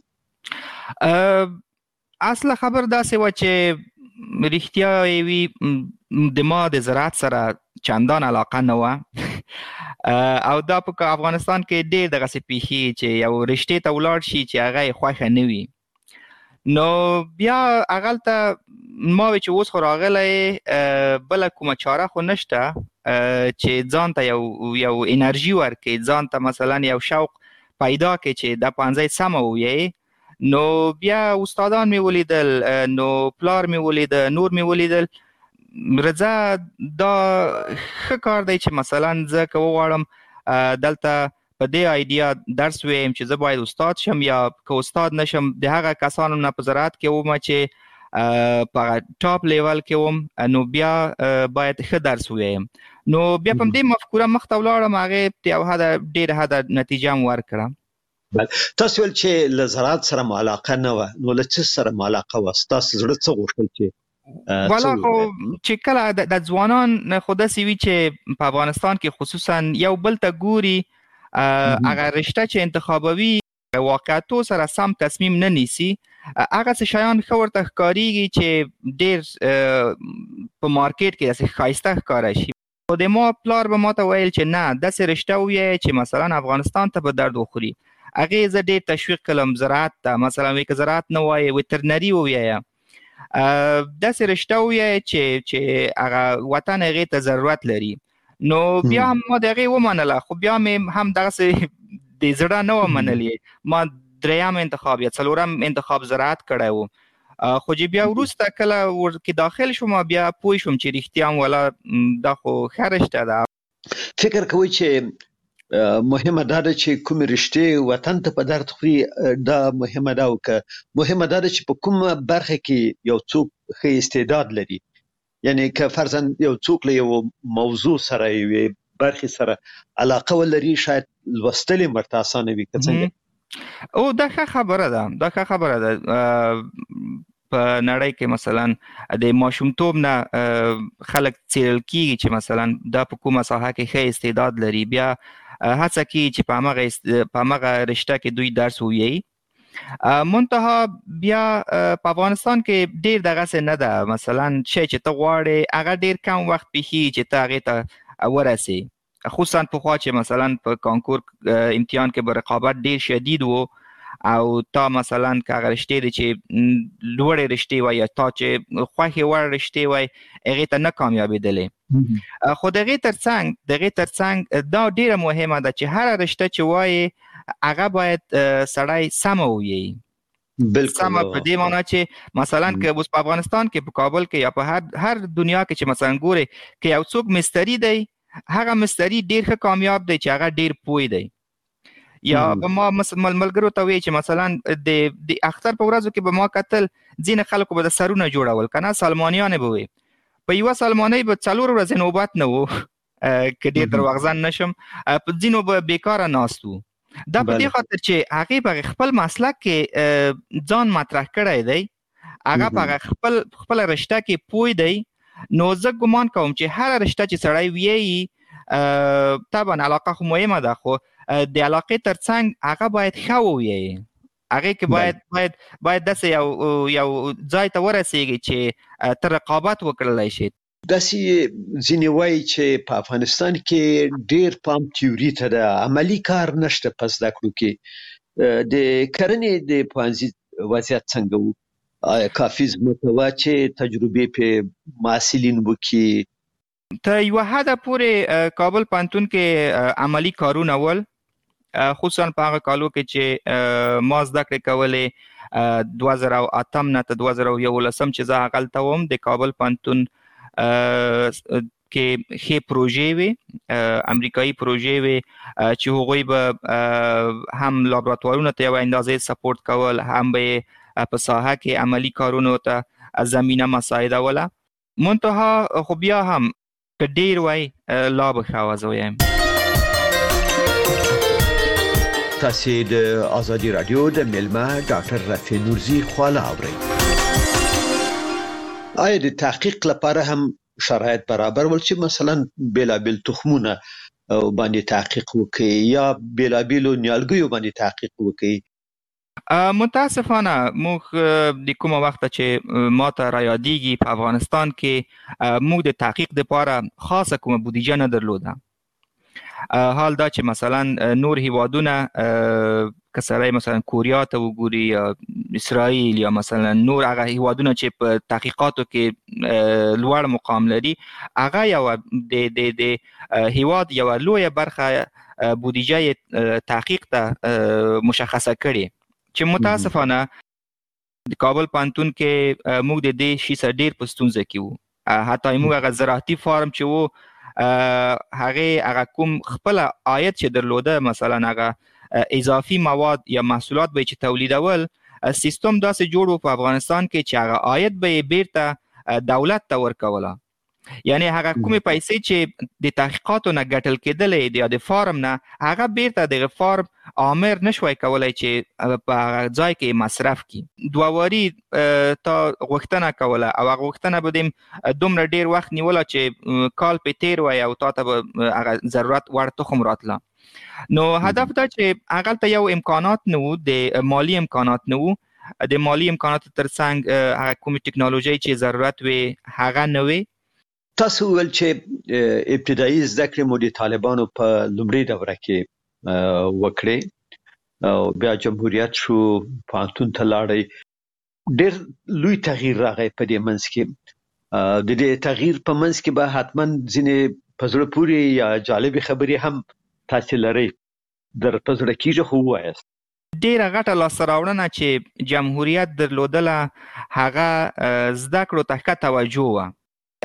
اصله خبر داسې وه چې رښتیا یې وي د ما د زراعت سره چندان علاقه نه وه او دا په افغانستان کې ډېر دغسې پیښي چې یو رشتې ته ولاړ شي چې هغه یې خوښه نه وي. نو بیا هغلته ما وی چې اوس خو راغلی بله کومه چاره خو نشته چې ځان ته یو انرژي ورکړي، ځان ته مثلا یو شوق پیدا کړي چې دا پوهنځی سمه وویې. نو بیا استادان مې ولیدل، نو پلار مې ولید، نور مې ولیدل. رضا دا ښه کار دی چې مثلا زه که وغواړم دلته په دې آیډیا درس ویم چې زه باید استاد شم، یا که استاد نشم د هغه کسانو نه په زراعت کې وم چې په ټاپ لیول کې وم، نو بیا باید ښه درس ویم. نو بیا په همدې مفکوره مخته ولاړم، هغې یو ډېره حده نتیجه هم ورکړه.
تاسو ویل چې له زراعت سره مو علاقه نه وه، نو له څه سره مو علاقه وه؟ ستاسو زړه څه غوښتل چې
والا خو چې کله د ځوانان خو داسې وي چې په افغانستان کې خصوصا یو بل ته ګوري، هغه رشته چې انتخابوي واقعیتو سره سم تصمیم نه نیسي، هغه څه شیان ښه ورته ښکارېږي چې ډېر په مارکیټ کې داسې ښایسته ښکاره شي. خو د ما پلار به ماته ویل چې نه داسې رشته ووایه چې مثلا افغانستان ته به درد وخوري. هغې زه ډېر تشویق کړم زراعت ته، مثلا وایي که زراعت نه وایې ویترنري ووایه، داسې رشته ووایه چې هغه وطن هغې ته ضرورت لري. نو بیا هم ما د هغې ومنله، خو بیا مې هم دغسې د زړه نه وه منلې. ما دریم انتخاب یا څلورم انتخاب زراعت کړی و، خو چې بیا وروسته کله ورکې داخل شوم بیا پوه شوم چې رښتیا هم والا دا خو ښه رشته ده.
فکر کوئ چې مهمه دا ده چې کومې رشتې وطن ته په درد خوري، دا مهمه ده، او که مهمه دا ده چې په کومه برخه کې یو څوک ښه استعداد لري یعنی که فرضاً یو څوک له یو موضوع سره وي برخي سره علاقه ولري شاید لوستل مرته اسانه وي که څنګه
او دا ښه خبره ده په نړۍ کې مثلا د ماشومتوب نه خلک څیړل کیږي چې مثلا دا په کومه ساحه کې ښه استعداد لري بیا هڅه کوي چې په هغه رشته کې دوی درس ووایي منتها بیا په افغانستان کې ډیر دغه نه ده مثلا شی چې ته غواړې هغه ډیر کم وخت پیښي چې ته هغې ته ورسې خصوصا پخوا چې مثلا په کانکور امتحان کې به رقابت ډیر شدید و او تا مثلا که هغه رشتې دي چې لوړې رشتې وای یا تا چې خوښې وړ رشتې وای هغې ته نه کامیابېدلې خو د هغې ترڅنګ دا ډیره مهمه ده چې هره رشته چې وایې هغه باید سړی سمه ووایي سمه په دې معنا چې مثلا که اوس په افغانستان کې په کابل کې یا په هر دنیا کې چې مثلا ګورې که یو څوک مستري دی هغه مستري ډیر ښه کامیاب دی چې هغه ډیر پوه دی یا ما ملګرو ته وایي چې مثلا د اختر په ورځو کې به ما کتل ځینې خلکو به د سرونه جوړول که نه سلمانیانې به وي په یوه سلمانۍ به 4 ورځې نوبت نه و که ډېر درواغجن نشم په ځینو به بیکاره ناست وو دا په دې خاطر چې هغې په خپل مسلک کې ځان مطرح کړی دی هغه په خپله رشته کې پوه دی نو زه ګمان کوم چې هره رشته چې سړی ویایي طبعا علاقه خو مهمه ده خو د علاقې ترڅنګ هغه باید ښه ووایي هغې کې باید داسې یو ځای ته ورسیږي چې ته رقابت وکړلی شي
داسې ځینې وایي چې په افغانستان کې ډیر پام تیوري ته ده عملی کار نشته په زده کړو کې د کرنې د پوهنځي وضعیت څنګه و آیا کافي ځمکه وه چې تجربې پې محصلین وکړي
تر یوه حده پورې کابل پوهنتون کې عملي کارونه ول خصوصا په هغه کالو کې چې ما زده کړې کولې 2008 نه تر 2011 چې زه هغلته وم د کابل پوهنتون کې ښې پروژې وې امریکایي پروژې وې چې هغوی به هم لابراتوارونو ته یوه اندازې سپورټ کول هم به په ساحه کې عملي کارونو ته زمینه مساعدوله منتها خو بیا هم که ډیر وای لا به ښه وه زه وایم
تاسې د ازادي راډیو د میلمه ډاکټر رفیع نورزي خواله اورئ آیا د تحقیق لپاره هم شرایط برابر ول چې مثلا بیلابیل تخمونه باندې تحقیق وکړي یا بیلابیلو نیالګیو باندې تحقیق وکړي
متاسفانه موږ د کومه وخته چې ما ته رایادېږي په افغانستان کې موږ د تحقیق دپاره خاصه کومه بودیجه نه درلوده حال دا چې مثلا نور هیوادونه که سړی مثلا کوریا ته وګوري یا اسرائیل یا مثلا نور هغه هیوادونه چې په تحقیقاتو کې لوړ مقام لري هغه یوه د هیواد یوه لویه برخه بودیجه تحقیق ته مشخصه کړي چې متاسفانه د کابل پوهنتون کې موږ د دې شي سره ډېر په ستونزه کې وو حتی موږ هغه زراعتي فارم چې وو هغه کوم خپل عاید چې درلوده مثلا هغه اضافي مواد یا محصولات به چې تولیدول سیستم داسې جوړ و په افغانستان کې چې هغه عاید به یې بیرته دولت ته ورکوله یعنی هغه کومې پیسې چې د تحقیقاتو نه ګټل کېدلې یا د فارم نه هغه بیرته دغه فارم عامر نشوی کولی چې په هغه ځای کې مصرف کړي دوه واري تا غوښتنه کوله او هغه غوښتنه به دې دومره ډېر وخت نیوله چې کال پې تېر وی او تا ته به هغه ضرورت وړ تخم راتله نو هدف دا چې هغلته یو امکانات نه وو د مالی امکانات نه وو د مالی امکاناتو ترڅنګ هغه کومې ټکنالوژۍ چې ضرورت وې هغه نه وې
تاسو ول چې ابتدایي زده کړې مو د طالبانو په لومړۍ دوره کې وکړې او بیا جمهوریت شو پوهنتون ته لاړئ ډېر لوی تغییر راغی په دې منځ کې د دې تغییر په منځ کې به حتما ځینې په زړه پورې یا جالبې خبرې هم تاسو لرئ در په زړه کېږي خو ووایاست
ډېره غټه لاسته راوړنه چې جمهوریت درلودله هغه زده کړو ته ښه توجه وه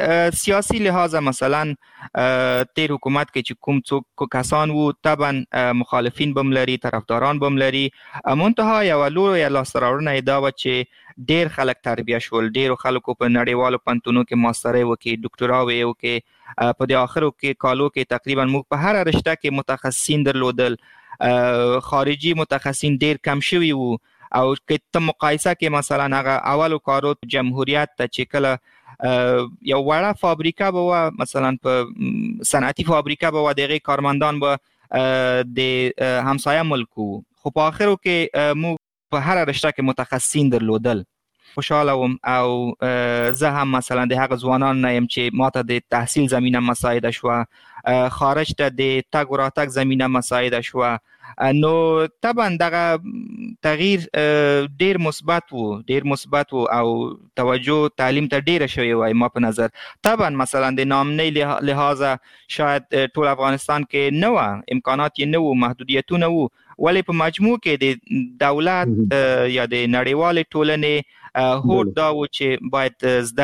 سیاسی لحاظ مثلا تیر حکومت کې چې کوم څوک کسان وو طبعا مخالفین بم لري طرفداران بم لري منتها یو لوی لاسته راوړنه دا و چې ډیر خلک تربیه شول ډیر خلکو په نړیوالو پنتونو کې ماسترۍ وکړي ډاکټرا وکړي په دې اخرو کې کالو کې تقریبا موږ په هر رشته کې متخصصین درلودل خارجي متخصصین ډیر کم شوي وو او که ته مقایسه کې مثلا هغه اولو کارو جمهوریت ته چې کله یو وړه فابریکه به مثلا په صنعتي فابریکه به دغه کارمندان به د همسایه ملکو خو په اخرو کې مو په هر رشته کې متخصصین درلودل خوشاله وم او زه هم مثلا د هغه ځوانان نه یم چې ماته د تحصیل زمینه مساعده شوه خارج ته د تګ و راتګ زمینه مساعده شوه نو طبعا دغه تغییر ډیر مثبت وو او توجه تعلیم ته ډیره شوی وای ما په نظر طبعا مثلا د نامنۍ لحاظه شاید ټول افغانستان کې نه و امکانات یې نه وو محدودیتونه وو ولی په مجموع کې د دولت یا د نړیوالې ټولنې هوډ دا و چې باید زده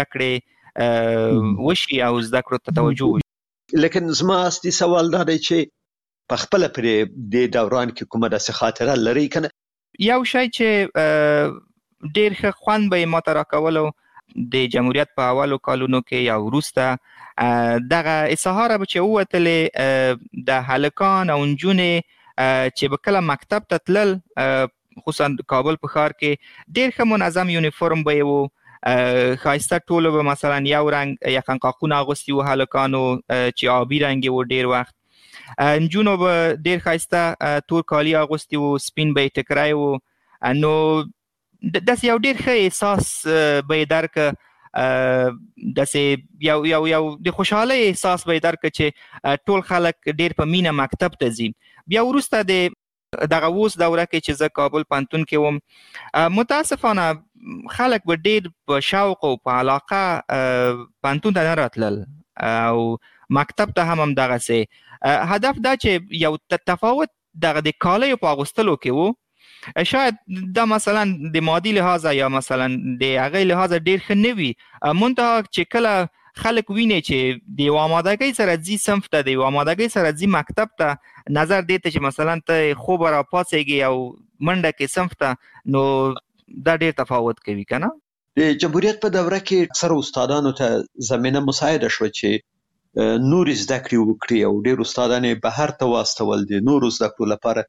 کړې وشي او زده کړو ته توجه وشي
لیکن زما اصلي سوال دا دی چې په خپل پرې د دوران کې کومه داسې خاطره لري کنه
یو شی چې ډیر ښه خوند به ما ته راکولو د جمهوریت په اولو کالونو کې یا وروسته دغه سهار به چې ووتلې د هلکان او نجونې چې به کله مکتب ته تلل خصوصا کابل په ښار کې ډیر ښه منظم یونیفورم به یې وو ښایسته ټولو به مثلا یو رنګ یخنقاقونه اغوستي وو هلکانو چې آبي رنګ وو ډیر وخت نجونو به ډیر ښایسته تور کالي اغوستي وو سپین به یې ټکری وو نو داسې یو ډیر ښه احساس به یې درکه داسې یو د خوشحالۍ احساس به یې درکه چې ټول خلک ډیر په مینه مکتب ته ځي بیا وروسته د دغه اوس دوره کې چې زه کابل پوهنتون کې وم متاسفانه خلک به ډیر په شوق او په علاقه پوهنتون ته نه راتلل او مکتب ته هم همدغسې هدف دا چې یو تفاوت دغه د کالیو په اغوستلو کې وو شاید دا مثلا د مادي لحاظه یا مثلا د هغه لحاظه ډیر ښه نه وي منتها چې کله خلک ویني چې د یو آمادګۍ سره ځي صنف ته د یو آمادګۍ سره ځي مکتب ته نظر دی ته چې مثلا ته خوب راپاڅېږي او منډه کې صنف ته نو دا ډیر تفاوت کوي که نه
د جمهوریت په دوره کې اکثر استادانو ته زمینه مساعده شوه چې نور زده کړې وکړي او ډېر استادان یې بهر ته واستول دي نورو زده کړو لپاره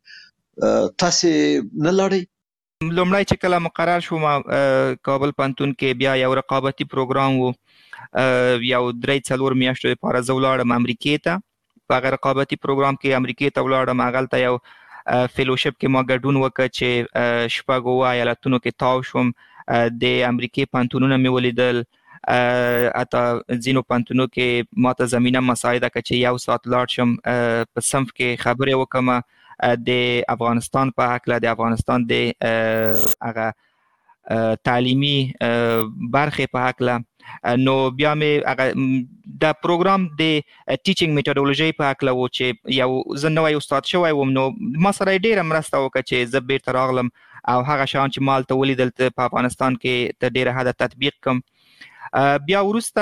تاسې نه لاړئ
لومړی چې کله مقرر شوم کابل پوهنتون کې بیا یو رقابتي پروګرام وو یو 3-4 میاشتو لپاره زه ولاړم امریکې ته په هغه رقابتي پروګرام کې امریکې ته ولاړم هغلته یو فیلوشپ کې ما ګډون وکړ چې شپږ ایالتونو کې تاو شوم د امریکې پوهنتونونه مې ولیدل حتی ځینو پوهنتونو کې ما ته زمینه مساعده کړه چې یو ساعت لاړ شم په صنف کې خبرې وکړم د افغانستان په هکله د افغانستان د هغه تعلیمي برخې په هکله نو بیا مې هغه دا پروګرام د ټیچینګ میتودولوژي په هکله و چې یو زه نوی استاد شوی وم نو ما سره یې ډېره مرسته وکړه چې زه بیرته راغلم او هغه شیان چې ما هلته ولیدل په افغانستان کې تر ډېره حده تطبیق کړم بیا وروسته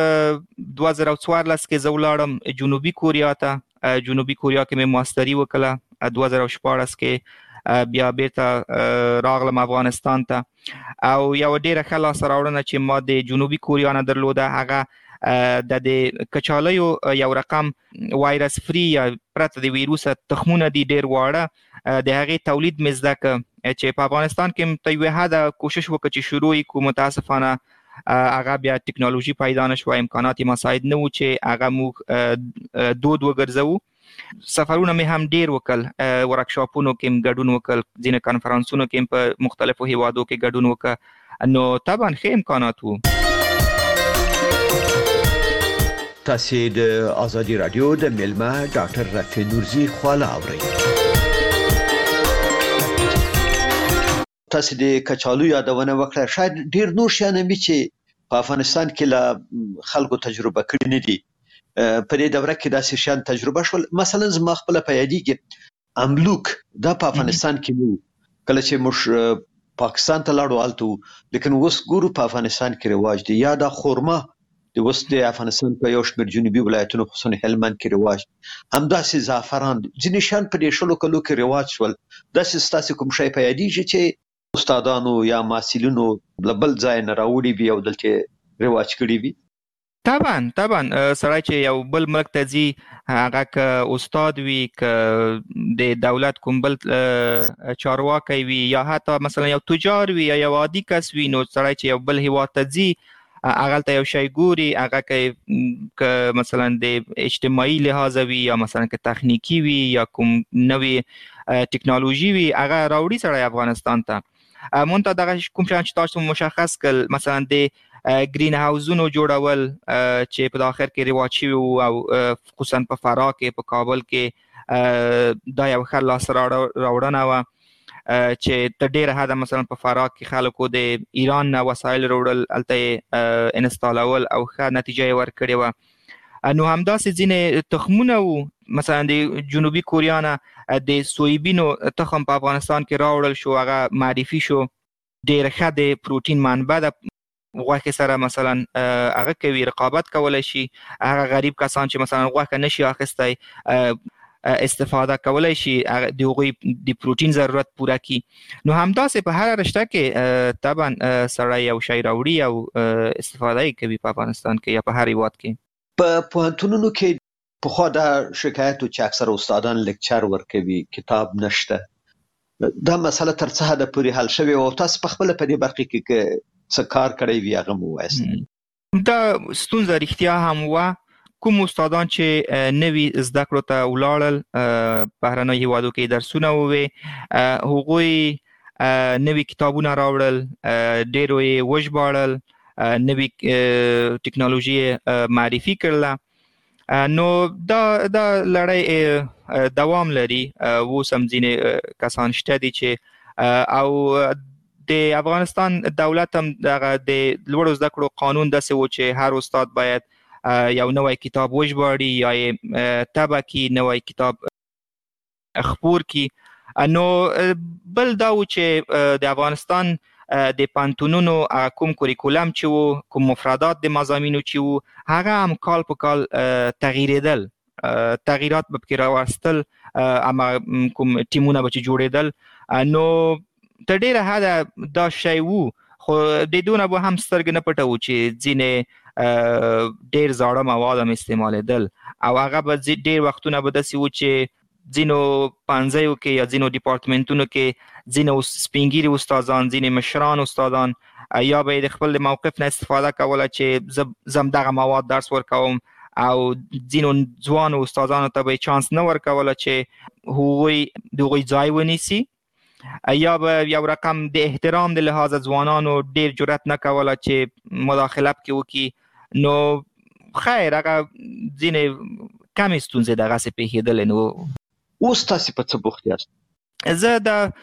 2014 کې زه ولاړم جنوبي کوریا ته جنوبي کوریا کې مې ماستري وکړه 2014 کې بیا بیرته راغلم افغانستان ته او یو ډېره ښه لاسته راوړنه چې ما د جنوبي کوریا نه درلوده هغه د کچالیو یو رقم وایرس فری یا پرته د ویروسه تخمونه دي ډېر واړه د هغې تولید مې زده کړه چې په افغانستان کې ته یوې حده کوشش وکړه چې شروع یې کړو متاسفانه هغه بیا ټکنالوژي پیدا نه شوه امکانات یې مساعد نه وو چې هغه موږ دود وګرځوو سفرونه مې هم ډیر وکړل ورکشاپونو کې هم ګډون وکړل ځینې کنفرانسونو کې هم په مختلفو هیوادو کې ګډون وکړ نو طبعا ښه امکانات وو
تاسې د آزادي رادیو د میلمه ډاکټر رفیع نورزي خواله اورئ تاسې د کچالو یادونه وکړه شاید ډیر نور شیان هم چې په افغانستان کې له خلکو تجربه کړي نه دي په دې دوره کې داسې شیان تجربه شول مثلا زما خپله په یادېږي املوک دا په افغانستان کې نه و کله چې موږ پاکستان ته لاړو هلته و لیکن اوس ګورو په افغانستان کې رواج دی یا دا خورما د اوس د افغانستان په یو شمېر جنوبي ولایتونو خصوصا هلمند کې رواج همداسې زعفران ځینې شیان په دې شلو کلو کې رواج شول. داسې ستاسو کوم شی په یادېږي چې استادانو یا محصلینو له بل ځای نه راوړي وي او دلته رواج کړي وي؟
طبعا سړی چې یو بل ملک ته ځي هغه که استاد وي که د دولت کوم بل چارواکی وي یا حتی مثلا یو تجار وي یا یو عادي کس وي، نو سړی چې یو بل هیواد ته ځي هغه ته یو شی ګوري، هغه که مثلا د اجتماعي لحاظ وي یا مثلا که تخنیکی وي یا کوم نوې ټکنالوژي وي هغه راوړي سړی افغانستان ته. مونږ ته دغه کوم شیان چې تاسو مشخص کړل مثلا د گرین هاوزونو جوړول چې په داخل کې رواج شوي او خصوصا په فراه کې په کابل کې دا یو ښه لاسته راوړنه وه چې تر ډېره حده مثلا په فراه کې خلکو د ایران نه وسایل راوړل، هلته یې انسټالول او ښه نتیجه یې ورکړې وه. نو همداسې ځینې تخمونه وو مثلا د جنوبي کوریا نه د سویبینو تخم په افغانستان کې راوړل شو، هغه معرفي شو، ډېره ښه د پروټین منبع ده، غوښې سره مثلا هغه کوي رقابت کولی شي. هغه غریب کسان چې مثلا غوښه نشي اخیستی استفاده کولی شي د هغوی د پروټین ضرورت پوره کی. نو همداسې په هر رشته کې طبعا سړی یو شی راوړي او استفاده یې کوي په افغانستان کې یا په هر هیواد کې.
په پوهنتونونو کې پخوا دا شکایت و چې اکثر استادان لیکچر ورکوي، کتاب نشته. دا مسله تر څه حده پورې حل شوې او تاسو په خپله په دې برخه کې څه کار کړی وي هغه مو ووایاست؟
دا ستونزه رښتیا هم وه. کوم استادان چې نوي زده کړو ته ولاړل، بهرنیو هیوادو کې درسونه ووې، هغوی نوي کتابونه راوړل، ډېرو یې وژباړل، نوي ټکنالوژي معرفي کړله. نو دا لړۍ دوام لري. اوس هم ځینې کسان شته دي چې او د افغانستان دولت هم دغه د لوړو زده کړو قانون داسې و چې هر استاد باید یو نوی کتاب وژباړي یا یې طبع کړي، نوی کتاب خپور کړي. نو بل دا و چې د افغانستان د پوهنتونونو کوم کوریکولم چې و، کوم مفردات د مضامینو چې و، هغه هم کال په کال تغییرېدل، تغییرات به پکې راوستل، اما کوم ټیمونه به چې جوړېدل. نو تر ډېره حده دا شی وو، خو د دونه به هم سترګې نه پټوو چې ځینې ډېر زاړه مواد هم استعمالېدل او هغه به ډېر وختونه به داسې وو چې ځینو پوهنځیو کې یا ځینو ډیپارټمنټونو کې ځینو سپین ږیري استادان، ځینې مشران استادان یا به یې د خپل خپل نه استفاده کوله چې زه همدغه مواد درس ورکوم، او ځینو ځوانو استادانو ته به یې چانس نه ورکوله چې هغوی د هغوی ځای ونیسي، یا به یو رقم د احترام د لحاظ ځوانانو ډېر جرأت نه کوله چې مداخله پکې وکړي. نو خیر هغه ځینې کمې ستونزې دغسې پېښېدلې. نو
اوس تاسې په څه بوخت یاست؟
زه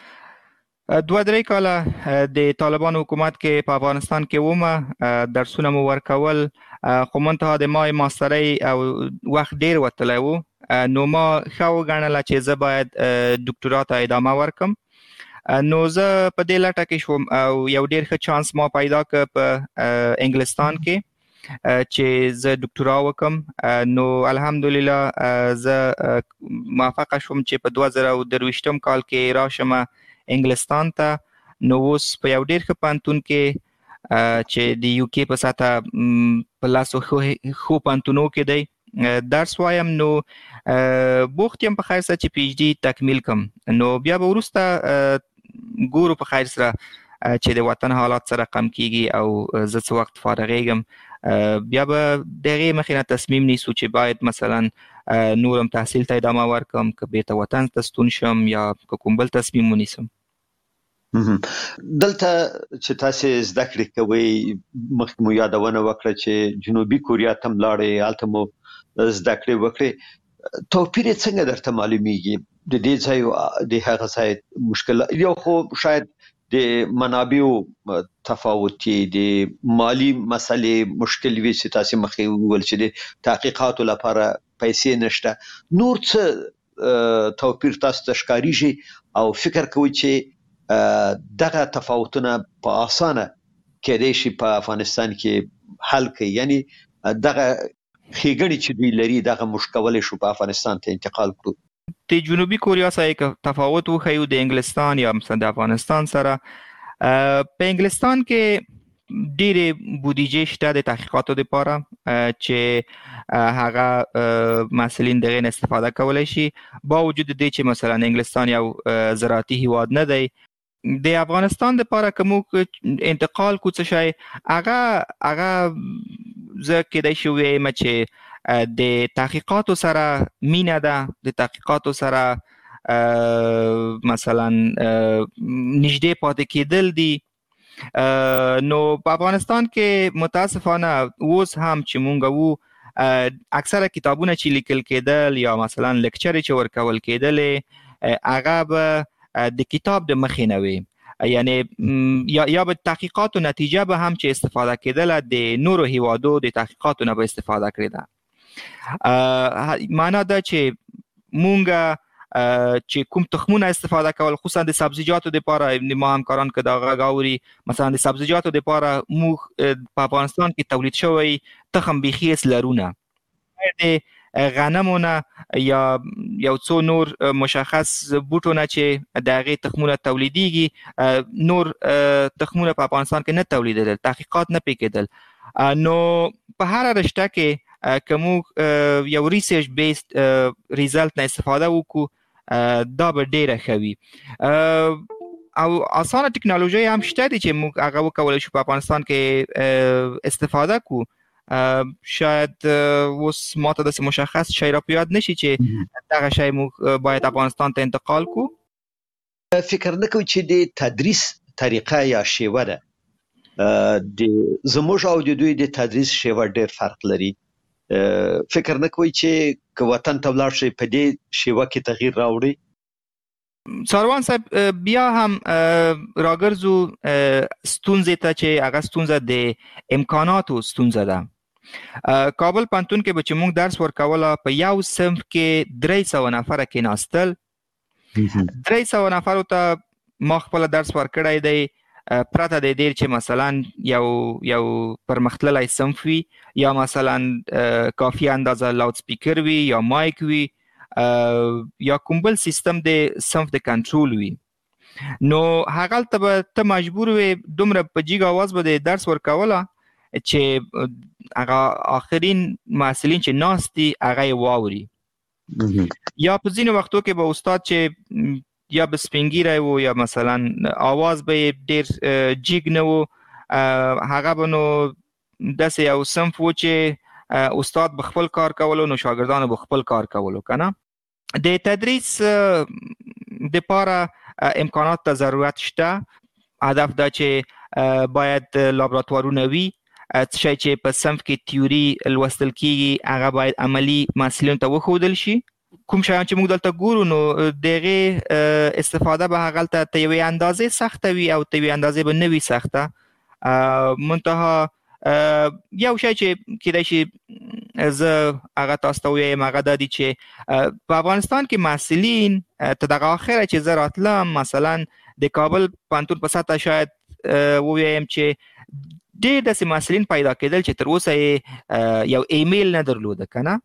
د 2-3 کاله د طالبانو حکومت کې په افغانستان کې ومه، درسونه مو ورکول، خو منتها د ما ماسترۍ او وخت ډېر وتلی و، نو ما ښه وګڼله چې زه باید ډکتورا ته ادامه ورکم. نو زه په دې لټه کې شوم او یو ډېر ښه چانس ما پیدا کړ په انګلستان کې چې زه ډکتورا وکم. نو الحمدلله زه موفقه شوم چې په 2023 کال کې راشم انګلستان ته. نو اوس په یو ډېر ښه پوهنتون کې چې د یو کې په ساته په لاسو ښو پوهنتونو کې دی درس وایم. نو بوخت یم په خیر سره چې پی ایچ ډي تکمیل کم. نو بیا به وروسته ګورو په خیر سره چې د وطن حالات سره کم کیږي او زه څه وخت فارغېږم، بیا به د هغې مخې نه تصمیم نیسو چې باید مثلا نورم تحصیل ته ادامه ورکم، که بیرته وطن ته ستون شم یا که کوم بل تصمیم ونیسم.
دلته چې تاسې زده کړې کوئ، مخکې مو یادونه وکړه چې جنوبي کوریا ته لاړې، هلته مو زده کړې وکړې، توپیر یې څنګه درته معلومیږي؟ د دې ځای د هغه ځای مشکل یو خو شاید د منابعو تفاوت، د مالی مسلې مشکل وي چې تاسې مخکې وویل چې د تحقیقاتو لپاره پیسې نشته. نور څه توپیر تاسو ته ښکاریږي او فکر کوئ چې دغه تفاوتونه په اسانه کېدای شي په افغانستان کې حل کړي؟ یعنی دغه ښېګڼې چې دوی لري دغه موږ کولی شو په افغانستان ته انتقال کړو.
د جنوبي کوریا سره که تفاوت وښیو د انګلستان یا مثلا د افغانستان سره، په انګلستان کې ډېرې بودیجې شته د تحقیقاتو لپاره چې هغه محصلین دغه نه استفاده کولی شي، با وجود دې چې مثلا انګلستان یو زراعتي هیواد نه دی. د افغانستان لپاره که موږ انتقال کو څه شی، هغه زه کېدای شي ووایم چې د تحقیقاتو سره مینه ده، د تحقیقاتو سره مثلا نږدې پاتې کېدل دي. نو په افغانستان کې متاسفانه اوس هم چې مونږ وو، اکثره کتابونه چې لیکل کېدل یا مثلا لیکچرې چې ورکول کېدلې هغه به د کتاب د مخې نه وي، یعنی یا به تحقیقاتو نتیجه به هم چې استفاده کېدله د نورو هیوادو د تحقیقاتو نه به استفاده کړې ده. معنا ده چې مونږ چې کوم تخمونه استفاده کول، خصوصا د سبزیجاتو لپاره، ما همکاران که دا غږ اوري، مثلا د سبزیجاتو لپاره موږ په افغانستان کې تولید شوی تخم بیخي هېڅ لرو نه. د غنمونه یا یو څو نور مشخص بوټو نه چې د هغې تخمونه تولیدیږي، نور تخمونه په افغانستان کې نه تولیدېدل، تحقیقات نه پرې کېدل. نو په هره رشته کې که موږ یو ریسرچ بیسډ ریزلټ نه استفاده وکړو دا به ډېره ښه وي. او اسانه ټکنالوژي هم شته دي چې موږ هغه وکولی شو په افغانستان کې استفاده کړو. شاید اوس ماته داسې مشخص شی را په یاد نشي چې دغه شی موږ باید افغانستان ته انتقال کړو.
فکر نه کوم چې د تدریس طریقه یا شیوه ده، زموږ او د دوی د تدریس شیوه ډېر فرق لري. فکر نه کوئ چې که وطن ته ولاړ شئ په دې شیوه کې تغییر راوړي؟
ساروان صاحب بیا هم راګرځو ستونزې ته چې هغه ستونزه د امکاناتو ستونزه ده. کابل پوهنتون کې به چې موږ درس ورکوله په یو صنف کې 300 نفره کېناستل. 300 نفرو ته ما خپله درس ورکړی دی، پرته د دې چې مثلا یو پرمختللی صنف وي یا مثلا کافي اندازه لاود سپیکر وي یا مایک وي یا کوم بل سیستم د صنف د کنټرول وي. نو هغلته به ته مجبور وې دومره په جیګ اواز به د درس ورکوله چې هغه آخرین محصلین چې ناست دي هغه یې واوري. یا په ځینو وختو کې به استاد چې یا به سپینګیری و یا مثلا آواز به یې ډېر جیګ نه و، هغه به نو داسې یو صنف و چې استاد به خپل کار کولو نو شاګردانو به خپل کار کولو که نه. د تدریس دپاره امکانات ته ضرورت شته. هدف دا چې باید لابراتوارونه وي، څه شی چې په صنف کې تیوري لوستل کېږي هغه باید عملي محصلینو ته وښودل شي. کوم شیان چې موږ دلته ګورو نو د هغې استفاده به هغلته ته یوې اندازې سخته وي او ته یوې اندازې به نه وي سخته. منتها یو شی چې کېدای شي زه هغه تاسو ته ووایم هغه دا دي چې په افغانستان کې محصلین تر دغه آخره چې زه راتلم، مثلا د کابل پوهنتون په سطحه شاید ووایم چې ډېر داسې محصلین پیدا کېدل چې تر اوسه یې یو ایمیل نه درلوده که نه.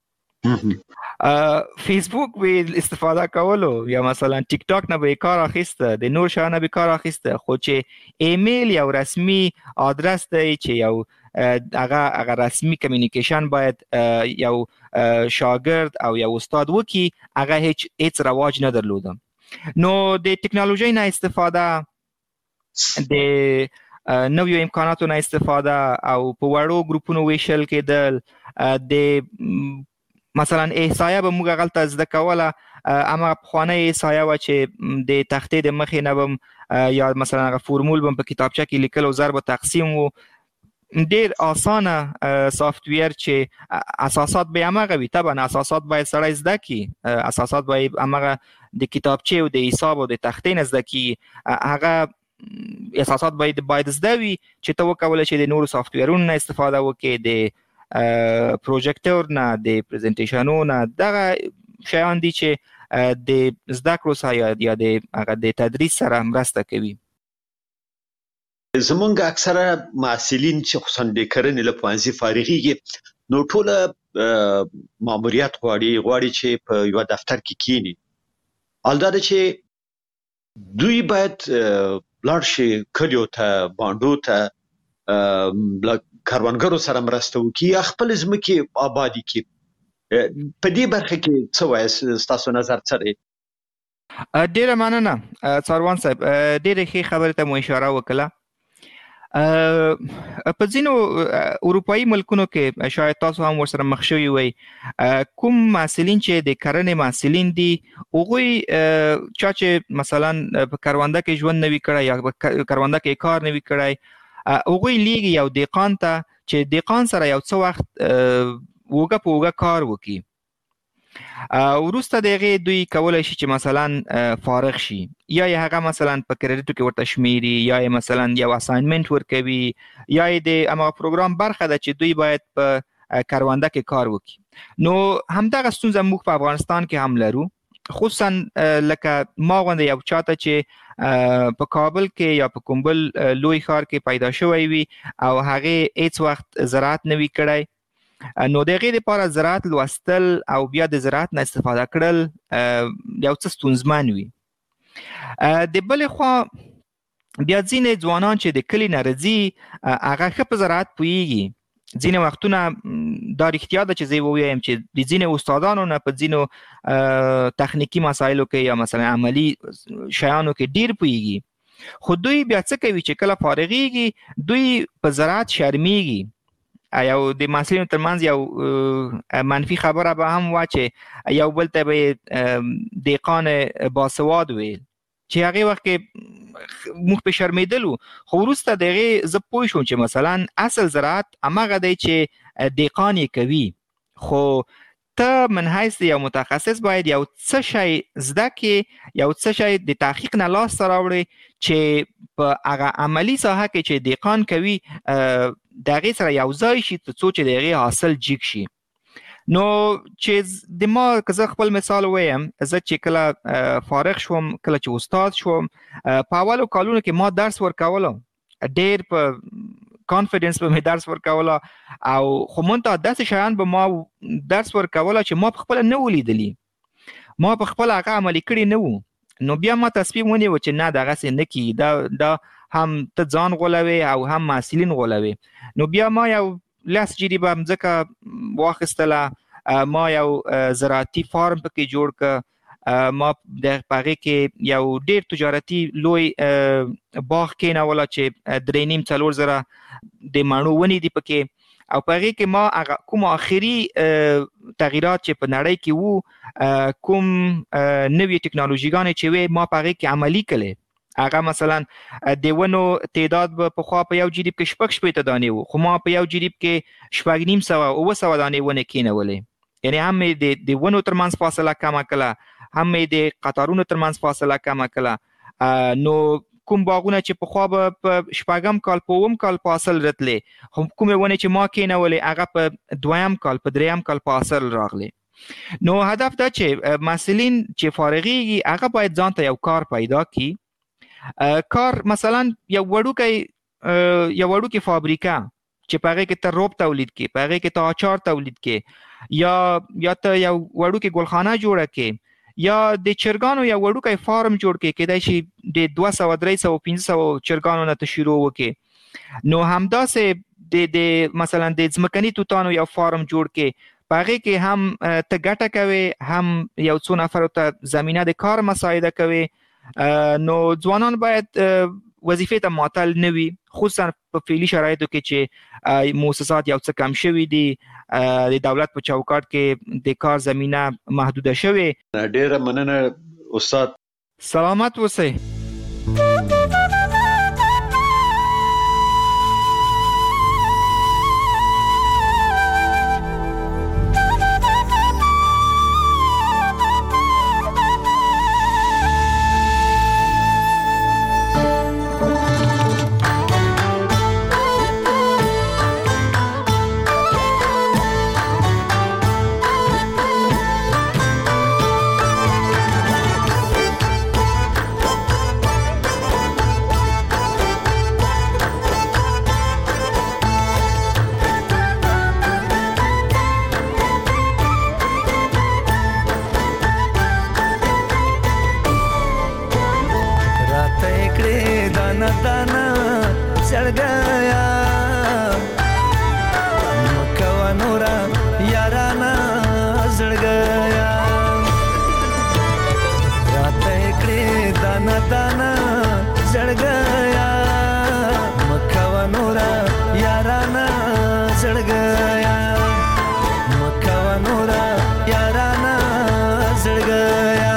فیسبوک به استفاده کولو یا مثلا ټیک ټاک نه به کار اخیسته، د نور شیانو نه به کار اخیسته، خو چې ایمیل یو رسمي آدرس دی چې یو هغه رسمي کمیونیکیشن باید یو شاګرد او یو استاد وکړي، هغه هیڅ رواج نه درلوده. نو د ټکنالوژۍ نه استفاده، د نویو امکاناتو نه استفاده او په وړو ګروپونو ویشل کېدل، د مثلا احصایه به موږ هغلته زده کوله، هماغه پخوانۍ احصایه وه چې د تختې د مخې نه به یا مثلا هغه فورمول به په کتابچه کې لیکل او ضرب و تقسیم و. ډېر اسانه سافټویر چې اساسات به هماغه وي. طبعا اساسات باید سړی زده کړي، اساسات باید هماغه د کتابچې او د حساب او د تختې نه زده کړي، هغه اساسات باید زده وي چې ته وکولی شي د نورو سافټویرونو نه استفاده وکړې، د پروژیکټور نه، د پریزنټیشنو نه. دغه شیان دي چې د زده کړو سره یا د تدریس سره مرسته کوي.
زمونږ اکثره محصلین چې خصوصا د کرنې له پوهنځي فارغيږي نو ټول ماموریت غواړي چې په یو دفتر کې کینی البته چې دوی باید لاړ شي کلیو ته باندو ته کاروانګرو سره مرسته وکړي خپل ځمکې آبادی کړي په دې برخه کې څه وایي تاسو نظر څه دی
ډیره مننه څاروان صاحب ډیره ښه خبره ته مو اشاره وکړه په ځینو اروپאי ملکونو کې شاید تاسو هم ورسره مخ شوي وي کوم محصلین چې د کرنې محصلین دي هغوی چا چې مثلا په کرونده کې ژوند نوي کړی یا په کرونده کې کار نوي کړی هغوی لیږي یو دهقان ته چې دهقان سره یو څه وخت وګه په وګه کار وکړي وروسته دغه دوی کولای شي چې مثلا فارغ شي یا هغه مثلا په کریډټو کې ورته شمیري یا مثلا یو اساینمنت ورکوي یا د امغه پروګرام برخه ده چې دوی باید په کرونده کې کار وکړي نو همدغه ستونزه موږ په افغانستان کې هم لرو خصوصا لکه ما غونډه یو چاته چې په کابل کې یا په کومبل لوی ښار کې پیدا شوی وي او هغه هیڅ وخت زراعت نوي کړی نو دغه لپاره زراعت لوستل او بیا د زراعت نه استفاده کړل یو څه ستونزمن وي د بل خوا بیا ځینې ځوانان چې د کلی نه راځي هغه ښه په زراعت پوهیږي ځینې وختونه دا رښتیا ده چې زه ووایم چې د ځینې استادانو نه په ځینو تخنیکي مسایلو کې یا مثلا عملی شیانو کې ډیر پوهیږي خو دوی بیا څه کوي چې کله فارغیږي دوی په زراعت شرمیږي یو د محصلینو ترمنځ یو منفي خبره به هم وا چې یو بل ته به دهقان باسواد ویل چې هغه وخت کې موږ په شرمیدلو خو وروسته دغه زه پوه شوم چې مثلا اصل زراعت هغه دی چې دهقان یې کوي خو ته من حیث یو متخصص باید یو څه شی زده کې یو څه شی د تحقیق نه لاسته راوړي چې په هغه عملی ساحه کې چې دهقان کوي دغه سره یو ځای شي ته څو چې دغه حاصل جګ شي نو چې د ما که زه خپل مثال وایم زه چې کله فارغ شوم کله چې استاد شوم په اولو کالونو کې ما درس ورکولم ډېر په کانفیډنس په مې درس ورکوله او خو مونږ ته داسې شیان به ما درس ورکوله چې ما په خپله نه ولیدلي ما په خپله هغه عملي کړي نه وو نو بیا ما تصمیم ونیوه چې نه دغسې نه کېږي دا هم ته ځان غولوې او هم محصلین غولوې نو بیا ما یو لاس جریبه مځکه واخیستله ما یو زراعتي فارم پکې جوړ کړ ما د هغې کې یو ډېر تجارتي لوی باغ کېنوله چې 3.5-4 زره د مڼو ونې دي پکې او په هغې کې ما کوم آخري تغییرات چې په نړۍ کې وو کوم نوې ټکنالوژیګانې چې وې ما په هغې کې عملي کړې هغه مثلا د ونو تعداد به پخوا په یو جریب کې 6 دانې وو خو ما په یو جریب کې 9.5 سوه 900 دانې ونې کېنولې یعنی هم د ونو ترمنځ فاصله کمه کړه هم د قطارونو ترمنځ فاصله کمه کړه نو کوم باغونه چې پخوا به په 8م کال په 9م کال په حاصل راتلې خو کومې ونې چې ما کېنولې هغه په 2م کال په 3م کال په حاصل راغلې نو هدف دا چې محصلین چې فارغیږي هغه باید ځان ته یو کار پیدا کړي کار مثلا یو وړوکې فابریکه چې په هغې کې ته روب تولید کړي په هغې کې ته اچار تولید کړي یا ته یو وړوکې ګلخانه جوړه کړي یا د چرګانو یو وړوکی فارم جوړ کړي کېدای شي د 200-300-500 چرګانو نه ته شروع وکړي نو همداسې د مثلا د ځمکني توتانو یو فارم جوړ کړي په هغې کې هم ته ګټه کوې هم یو څو نفرو ته زمینه د کار مساعده کوې نو ځوانان باید وظیفې ته معطل نه وي خصوصا په فعلي شرایطو کې چې مؤسسات یو څه کم شوي دي د دولت په چوکاټ کې د کار زمینه محدوده شوې
ډېره مننه استاد
سلامت اوسئ
زړګیا مکوا نورا یارانا زړګیا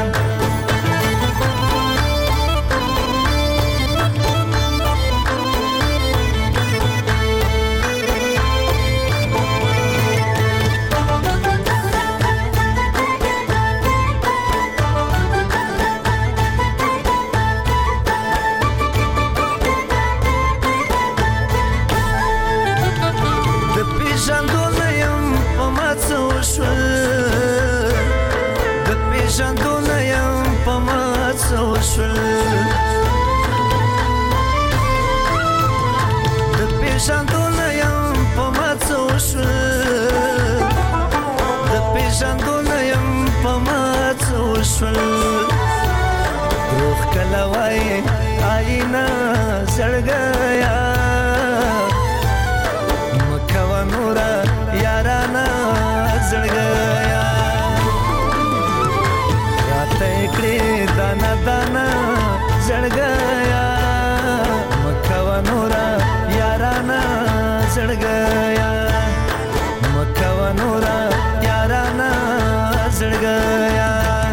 روح کلوای آینا زړګیا مکوا نورا یارانا زړګیا راته کړې دانا دانا زړګیا مکوا نورا یارانا زړګیا مکوا نورا یارانا زړګیا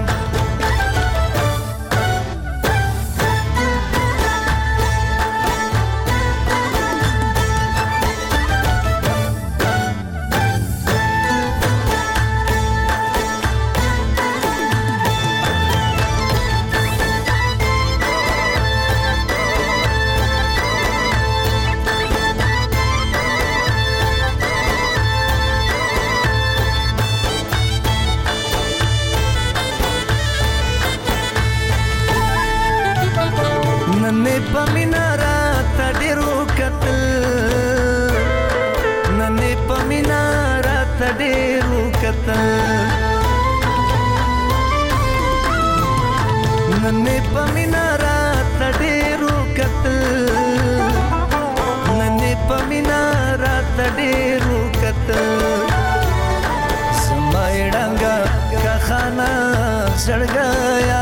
नन्हे पमिनारा तडेरू कतल नन्हे पमिनारा तडेरू कतल समायडांगा का खाना सड़गया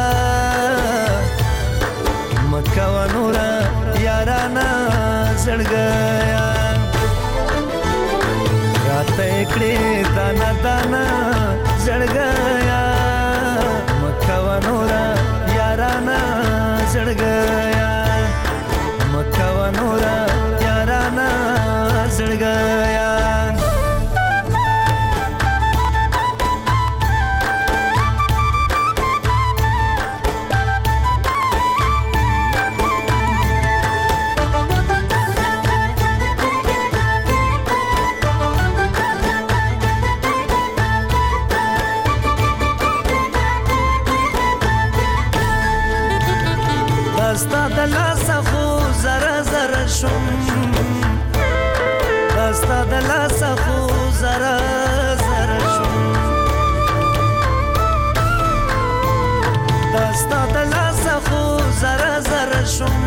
मक्का नूरा याराना सड़गया रात एकड़े दाना दाना सड़गया मक्का नूरा याराना सड़गया मक्का नूरा याराना सड़गया دستا دلاسا خو زره زره شم دستا دلاسا خو زره زره شم دستا دلاسا خو زره زره شم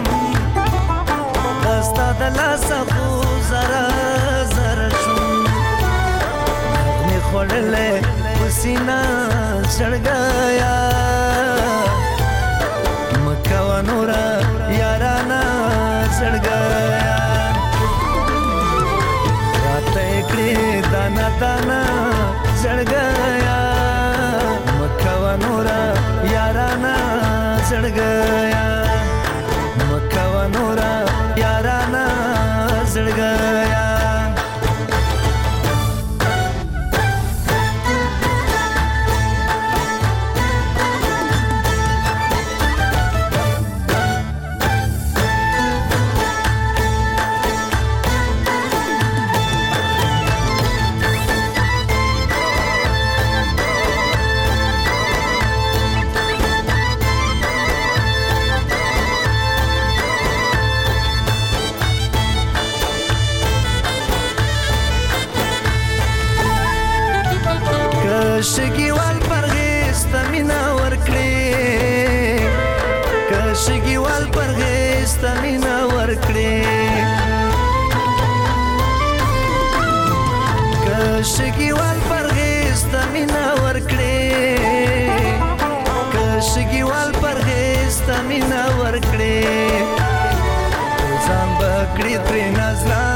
دستا دلاسا خو زره زره شم نغمه خوڑلے پسینا سڑگیا مکوا نورا یارانا سڑگیا رات ایکڑی دانا دانا سڑگیا مکوا نورا یارانا سڑگیا مکوا نورا یارانا سڑگیا شګیوال پرغیز تمینا ورکړي که شګیوال پرغیز تمینا ورکړي که شګیوال پرغیز تمینا ورکړي که شګیوال پرغیز تمینا ورکړي ځان بکړي تر نظر